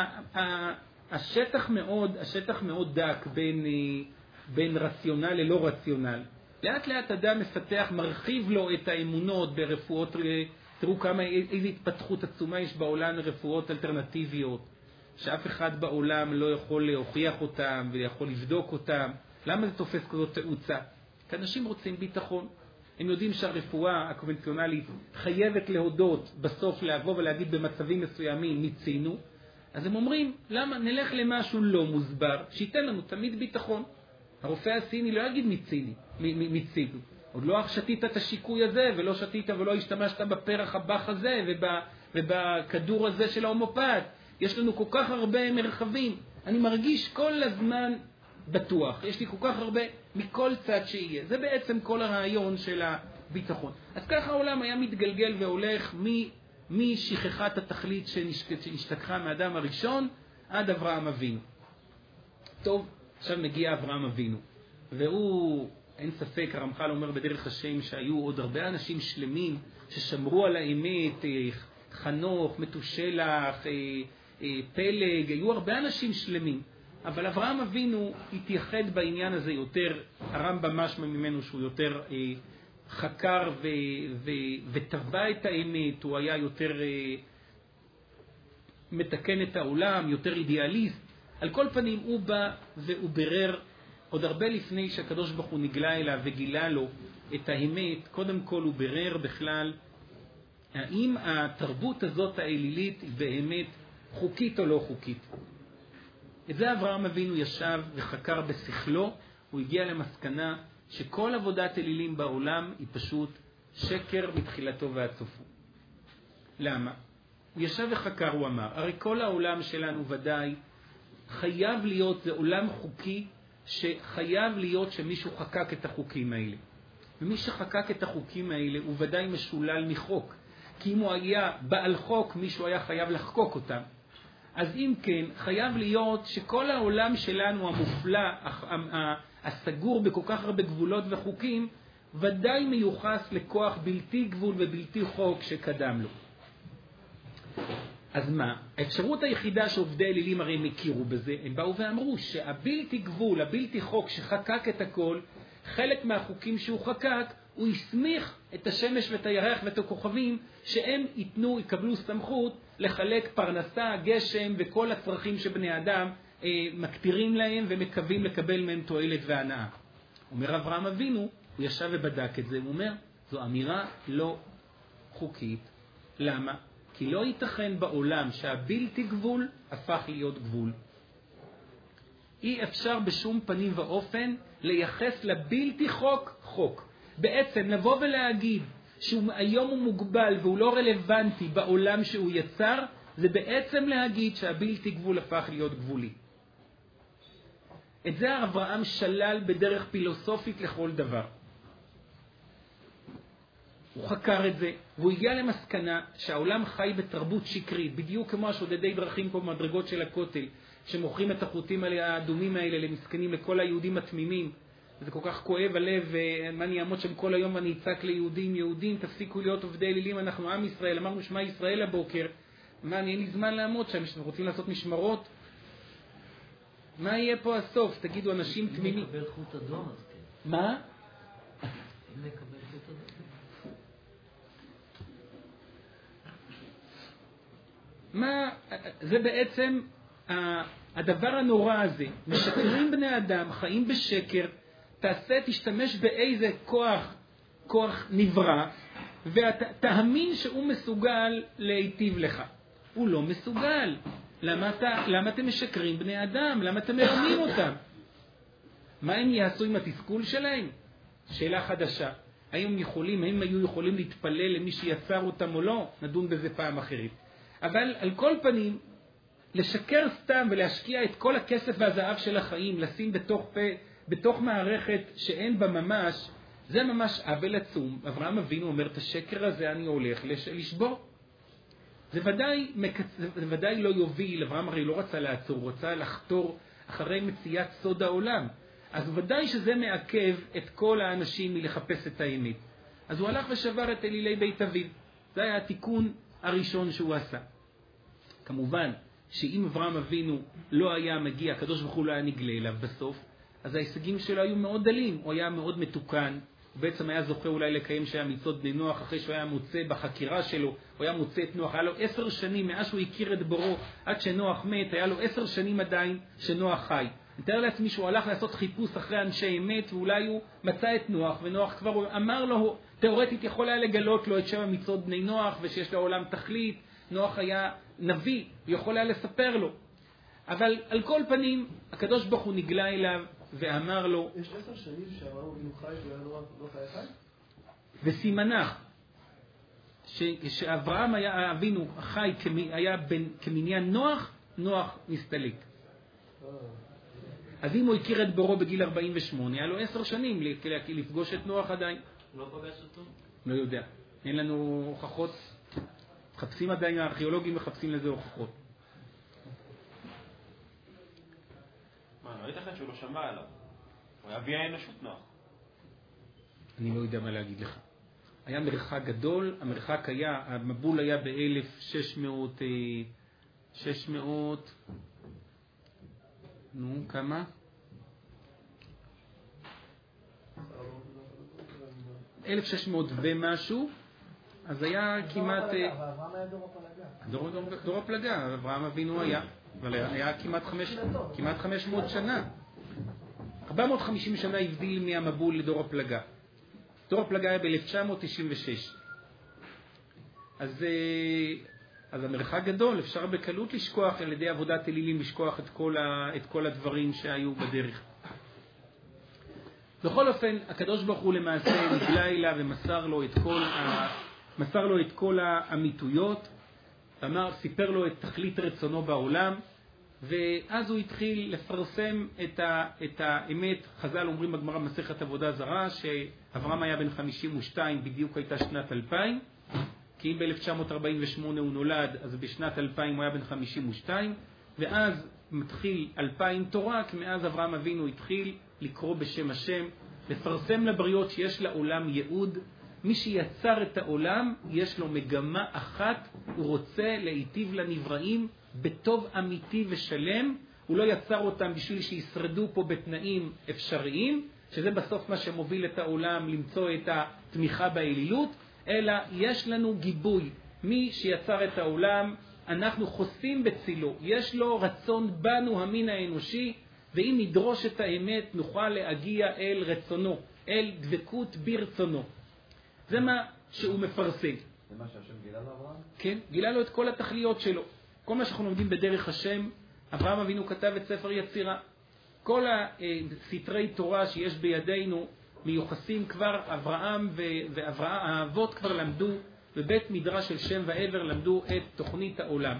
[SPEAKER 1] השטח מאוד, השטח מאוד דק בין, בין רציונל ללא רציונל. לאט לאט אדם מפתח, מרחיב לו את האמונות ברפואות, תראו כמה, איזו התפתחות עצומה יש בעולם לרפואות אלטרנטיביות, שאף אחד בעולם לא יכול להוכיח אותם ויכול לבדוק אותם. למה זה תופס כזאת תאוצה? כי אנשים רוצים ביטחון. הם יודעים שהרפואה הקונבנציונלית חייבת להודות בסוף לבוא ולהגיד במצבים מסוימים מיצינו. אז הם אומרים, למה? נלך למשהו לא מוסבר, שייתן לנו תמיד ביטחון. הרופא הסיני לא יגיד מיציני, מיצינו. עוד לא שתית את השיקוי הזה, ולא שתית ולא השתמשת בפרח הבח הזה, ובכדור הזה של ההומופת. יש לנו כל כך הרבה מרחבים. אני מרגיש כל הזמן בטוח. יש לי כל כך הרבה מכל צד שיהיה. זה בעצם כל הרעיון של הביטחון. אז ככה העולם היה מתגלגל והולך משכחת התכלית שנשתכחה מאדם הראשון עד אברהם אבינו. טוב, עכשיו מגיע אברהם אבינו. והוא, אין ספק, הרמח"ל אומר בדרך השם שהיו עוד הרבה אנשים שלמים ששמרו על האמת, חנוך, מתושלח, פלג, היו הרבה אנשים שלמים. אבל אברהם אבינו התייחד בעניין הזה יותר, הרמב"ם משמע ממנו שהוא יותר אה, חקר ו, ו, וטבע את האמת, הוא היה יותר אה, מתקן את העולם, יותר אידיאליסט. על כל פנים הוא בא והוא ברר עוד הרבה לפני שהקדוש ברוך הוא נגלה אליו וגילה לו את האמת. קודם כל הוא ברר בכלל האם התרבות הזאת האלילית היא באמת חוקית או לא חוקית. את זה אברהם אבינו ישב וחקר בשכלו, הוא הגיע למסקנה שכל עבודת אלילים בעולם היא פשוט שקר מתחילתו ועד סופו. למה? הוא ישב וחקר, הוא אמר, הרי כל העולם שלנו ודאי חייב להיות, זה עולם חוקי שחייב להיות שמישהו חקק את החוקים האלה. ומי שחקק את החוקים האלה הוא ודאי משולל מחוק, כי אם הוא היה בעל חוק מישהו היה חייב לחקוק אותם. אז אם כן, חייב להיות שכל העולם שלנו המופלא, הסגור בכל כך הרבה גבולות וחוקים, ודאי מיוחס לכוח בלתי גבול ובלתי חוק שקדם לו. אז מה? האפשרות היחידה שעובדי אלילים הרי הם הכירו בזה, הם באו ואמרו שהבלתי גבול, הבלתי חוק שחקק את הכל, חלק מהחוקים שהוא חקק, הוא הסמיך את השמש ואת הירח ואת הכוכבים, שהם ייתנו, יקבלו סמכות לחלק פרנסה, גשם וכל הצרכים שבני אדם אה, מקטירים להם ומקווים לקבל מהם תועלת והנאה. אומר אברהם אבינו, הוא ישב ובדק את זה, הוא אומר, זו אמירה לא חוקית. למה? כי לא ייתכן בעולם שהבלתי גבול הפך להיות גבול. אי אפשר בשום פנים ואופן לייחס לבלתי חוק חוק. בעצם לבוא ולהגיד שהיום הוא מוגבל והוא לא רלוונטי בעולם שהוא יצר, זה בעצם להגיד שהבלתי גבול הפך להיות גבולי. את זה אברהם שלל בדרך פילוסופית לכל דבר. הוא חקר את זה, והוא הגיע למסקנה שהעולם חי בתרבות שקרית, בדיוק כמו השודדי דרכים פה במדרגות של הכותל, שמוכרים את החוטים האדומים האלה למסכנים, לכל היהודים התמימים. זה כל כך כואב הלב, ומה אני אעמוד שם כל היום ואני אצעק ליהודים, יהודים, תפסיקו להיות עובדי אלילים, אנחנו עם ישראל, אמרנו שמע ישראל הבוקר. מה, אני אין לי זמן לעמוד שם, אנחנו רוצים לעשות משמרות? מה יהיה פה הסוף? תגידו, אנשים תמימים.
[SPEAKER 9] אם נקבל חוט אדום, אז כן.
[SPEAKER 1] מה?
[SPEAKER 9] אם נקבל חוט אדום.
[SPEAKER 1] מה, זה בעצם הדבר הנורא הזה. משקרים בני אדם, חיים בשקר, תעשה, תשתמש באיזה כוח, כוח נברא, ותאמין שהוא מסוגל להיטיב לך. הוא לא מסוגל. למה, אתה, למה אתם משקרים בני אדם? למה אתם מרמים אותם? מה הם יעשו עם התסכול שלהם? שאלה חדשה. האם הם יכולים, האם היו יכולים להתפלל למי שיצר אותם או לא? נדון בזה פעם אחרת. אבל על כל פנים, לשקר סתם ולהשקיע את כל הכסף והזהב של החיים, לשים בתוך, פה, בתוך מערכת שאין בה ממש, זה ממש עוול עצום. אברהם אבינו אומר, את השקר הזה אני הולך לש... לשבור. זה ודאי, זה ודאי לא יוביל, אברהם הרי לא רצה לעצור, הוא רצה לחתור אחרי מציאת סוד העולם. אז ודאי שזה מעכב את כל האנשים מלחפש את האמת. אז הוא הלך ושבר את אלילי בית אביו. זה היה התיקון הראשון שהוא עשה. כמובן שאם אברהם אבינו לא היה מגיע, הקדוש ברוך הוא לא היה נגלה אליו בסוף, אז ההישגים שלו היו מאוד דלים, הוא היה מאוד מתוקן, הוא בעצם היה זוכה אולי לקיים שהיה מצוות בני נוח, אחרי שהוא היה מוצא בחקירה שלו, הוא היה מוצא את נוח, היה לו עשר שנים מאז שהוא הכיר את בורו, עד שנוח מת, היה לו עשר שנים עדיין שנוח חי. נתאר לעצמי שהוא הלך לעשות חיפוש אחרי אנשי אמת, ואולי הוא מצא את נוח, ונוח כבר אמר לו, תיאורטית יכול היה לגלות לו את שם המצוות בני נוח, ושיש לעולם תכלית. נוח היה נביא, הוא יכול היה לספר לו. אבל על כל פנים, הקדוש ברוך הוא נגלה אליו ואמר לו,
[SPEAKER 7] יש עשר שנים שאמרנו אבינו חי ולא חי חי?
[SPEAKER 1] וסימנך, שאברהם היה אבינו חי היה כמניין נוח, נוח נסתלק. אז אם הוא הכיר את בורו בגיל ארבעים ושמונה, היה לו עשר שנים לפגוש את נוח עדיין.
[SPEAKER 9] הוא לא פגש אותו? לא
[SPEAKER 1] יודע. אין לנו הוכחות. מחפשים עדיין, הארכיאולוגים מחפשים לזה הוכחות.
[SPEAKER 6] מה, לא ייתכן שהוא לא שמע עליו. הוא היה אבי האנושות נוח.
[SPEAKER 1] אני לא יודע מה להגיד לך. היה מרחק גדול, המרחק היה, המבול היה ב-אלף שש מאות, שש מאות נו, כמה? אלף ושש מאות ומשהו, אז היה כמעט...
[SPEAKER 5] אבל אברהם היה דור הפלגה.
[SPEAKER 1] דור הפלגה, אברהם אבינו היה, אבל היה כמעט חמש מאות שנה. ארבע מאות וחמישים שנה הבדיל מהמבול לדור הפלגה. דור הפלגה היה ב-אלף תשע מאות תשעים ושש. אז, אז המרחק גדול, אפשר בקלות לשכוח על ידי עבודת אלילים, לשכוח את כל, ה, את כל הדברים שהיו בדרך. בכל אופן, הקדוש ברוך הוא למעשה נגלה אליו ומסר לו את כל, ה, מסר לו את כל האמיתויות, אמר, סיפר לו את תכלית רצונו בעולם, ואז הוא התחיל לפרסם את, ה, את האמת. חז"ל אומרים בגמרא מסכת עבודה זרה, שאברהם היה בן חמישים ושתיים, בדיוק הייתה שנת אלפיים, כי אם ב-אלף תשע מאות ארבעים ושמונה הוא נולד, אז בשנת אלפיים הוא היה בן חמישים ושתיים, ואז מתחיל אלפיים תורה, כי מאז אברהם אבינו התחיל לקרוא בשם השם, לפרסם לבריות שיש לעולם ייעוד. מי שיצר את העולם, יש לו מגמה אחת, הוא רוצה להיטיב לנבראים בטוב אמיתי ושלם. הוא לא יצר אותם בשביל שישרדו פה בתנאים אפשריים, שזה בסוף מה שמוביל את העולם למצוא את התמיכה באלילות, אלא יש לנו גיבוי. מי שיצר את העולם, אנחנו חוסים בצילו, יש לו רצון בנו המין האנושי, ואם נדרוש את האמת נוכל להגיע אל רצונו, אל דבקות ברצונו. זה מה שהוא מפרסם.
[SPEAKER 4] זה מה שהשם גילה לאברהם?
[SPEAKER 1] כן, גילה לו את כל התכליות שלו. כל מה שאנחנו לומדים בדרך השם, אברהם אבינו כתב את ספר יצירה. כל הסתרי תורה שיש בידינו מיוחסים כבר, אברהם ואברהם, האבות כבר למדו, בבית מדרש של שם ועבר למדו את תוכנית העולם.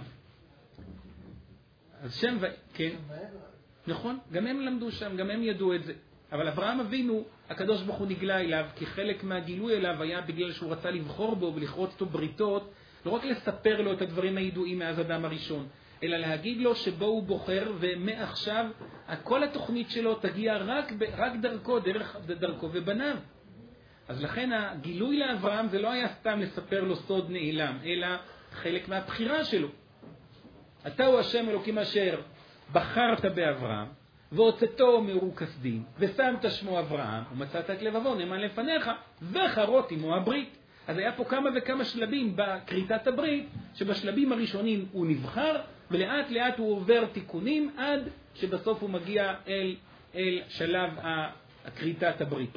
[SPEAKER 1] אז שם ו... כן. נכון, גם הם למדו שם, גם הם ידעו את זה. אבל אברהם אבינו, הקדוש ברוך הוא נגלה אליו, כי חלק מהגילוי אליו היה בגלל שהוא רצה לבחור בו ולכרות אותו בריתות, לא רק לספר לו את הדברים הידועים מאז אדם הראשון, אלא להגיד לו שבו הוא בוחר, ומעכשיו כל התוכנית שלו תגיע רק, רק דרכו, דרך דרכו ובניו. אז לכן הגילוי לאברהם זה לא היה סתם לספר לו סוד נעלם, אלא חלק מהבחירה שלו. אתה הוא השם אלוקים אשר בחרת באברהם, והוצאתו מאור כשדים, ושמת שמו אברהם, ומצאת את לבבו נאמן לפניך, וחרות עמו הברית. אז היה פה כמה וכמה שלבים בקריטת הברית, שבשלבים הראשונים הוא נבחר, ולאט לאט הוא עובר תיקונים, עד שבסוף הוא מגיע אל, אל שלב הקריטת הברית.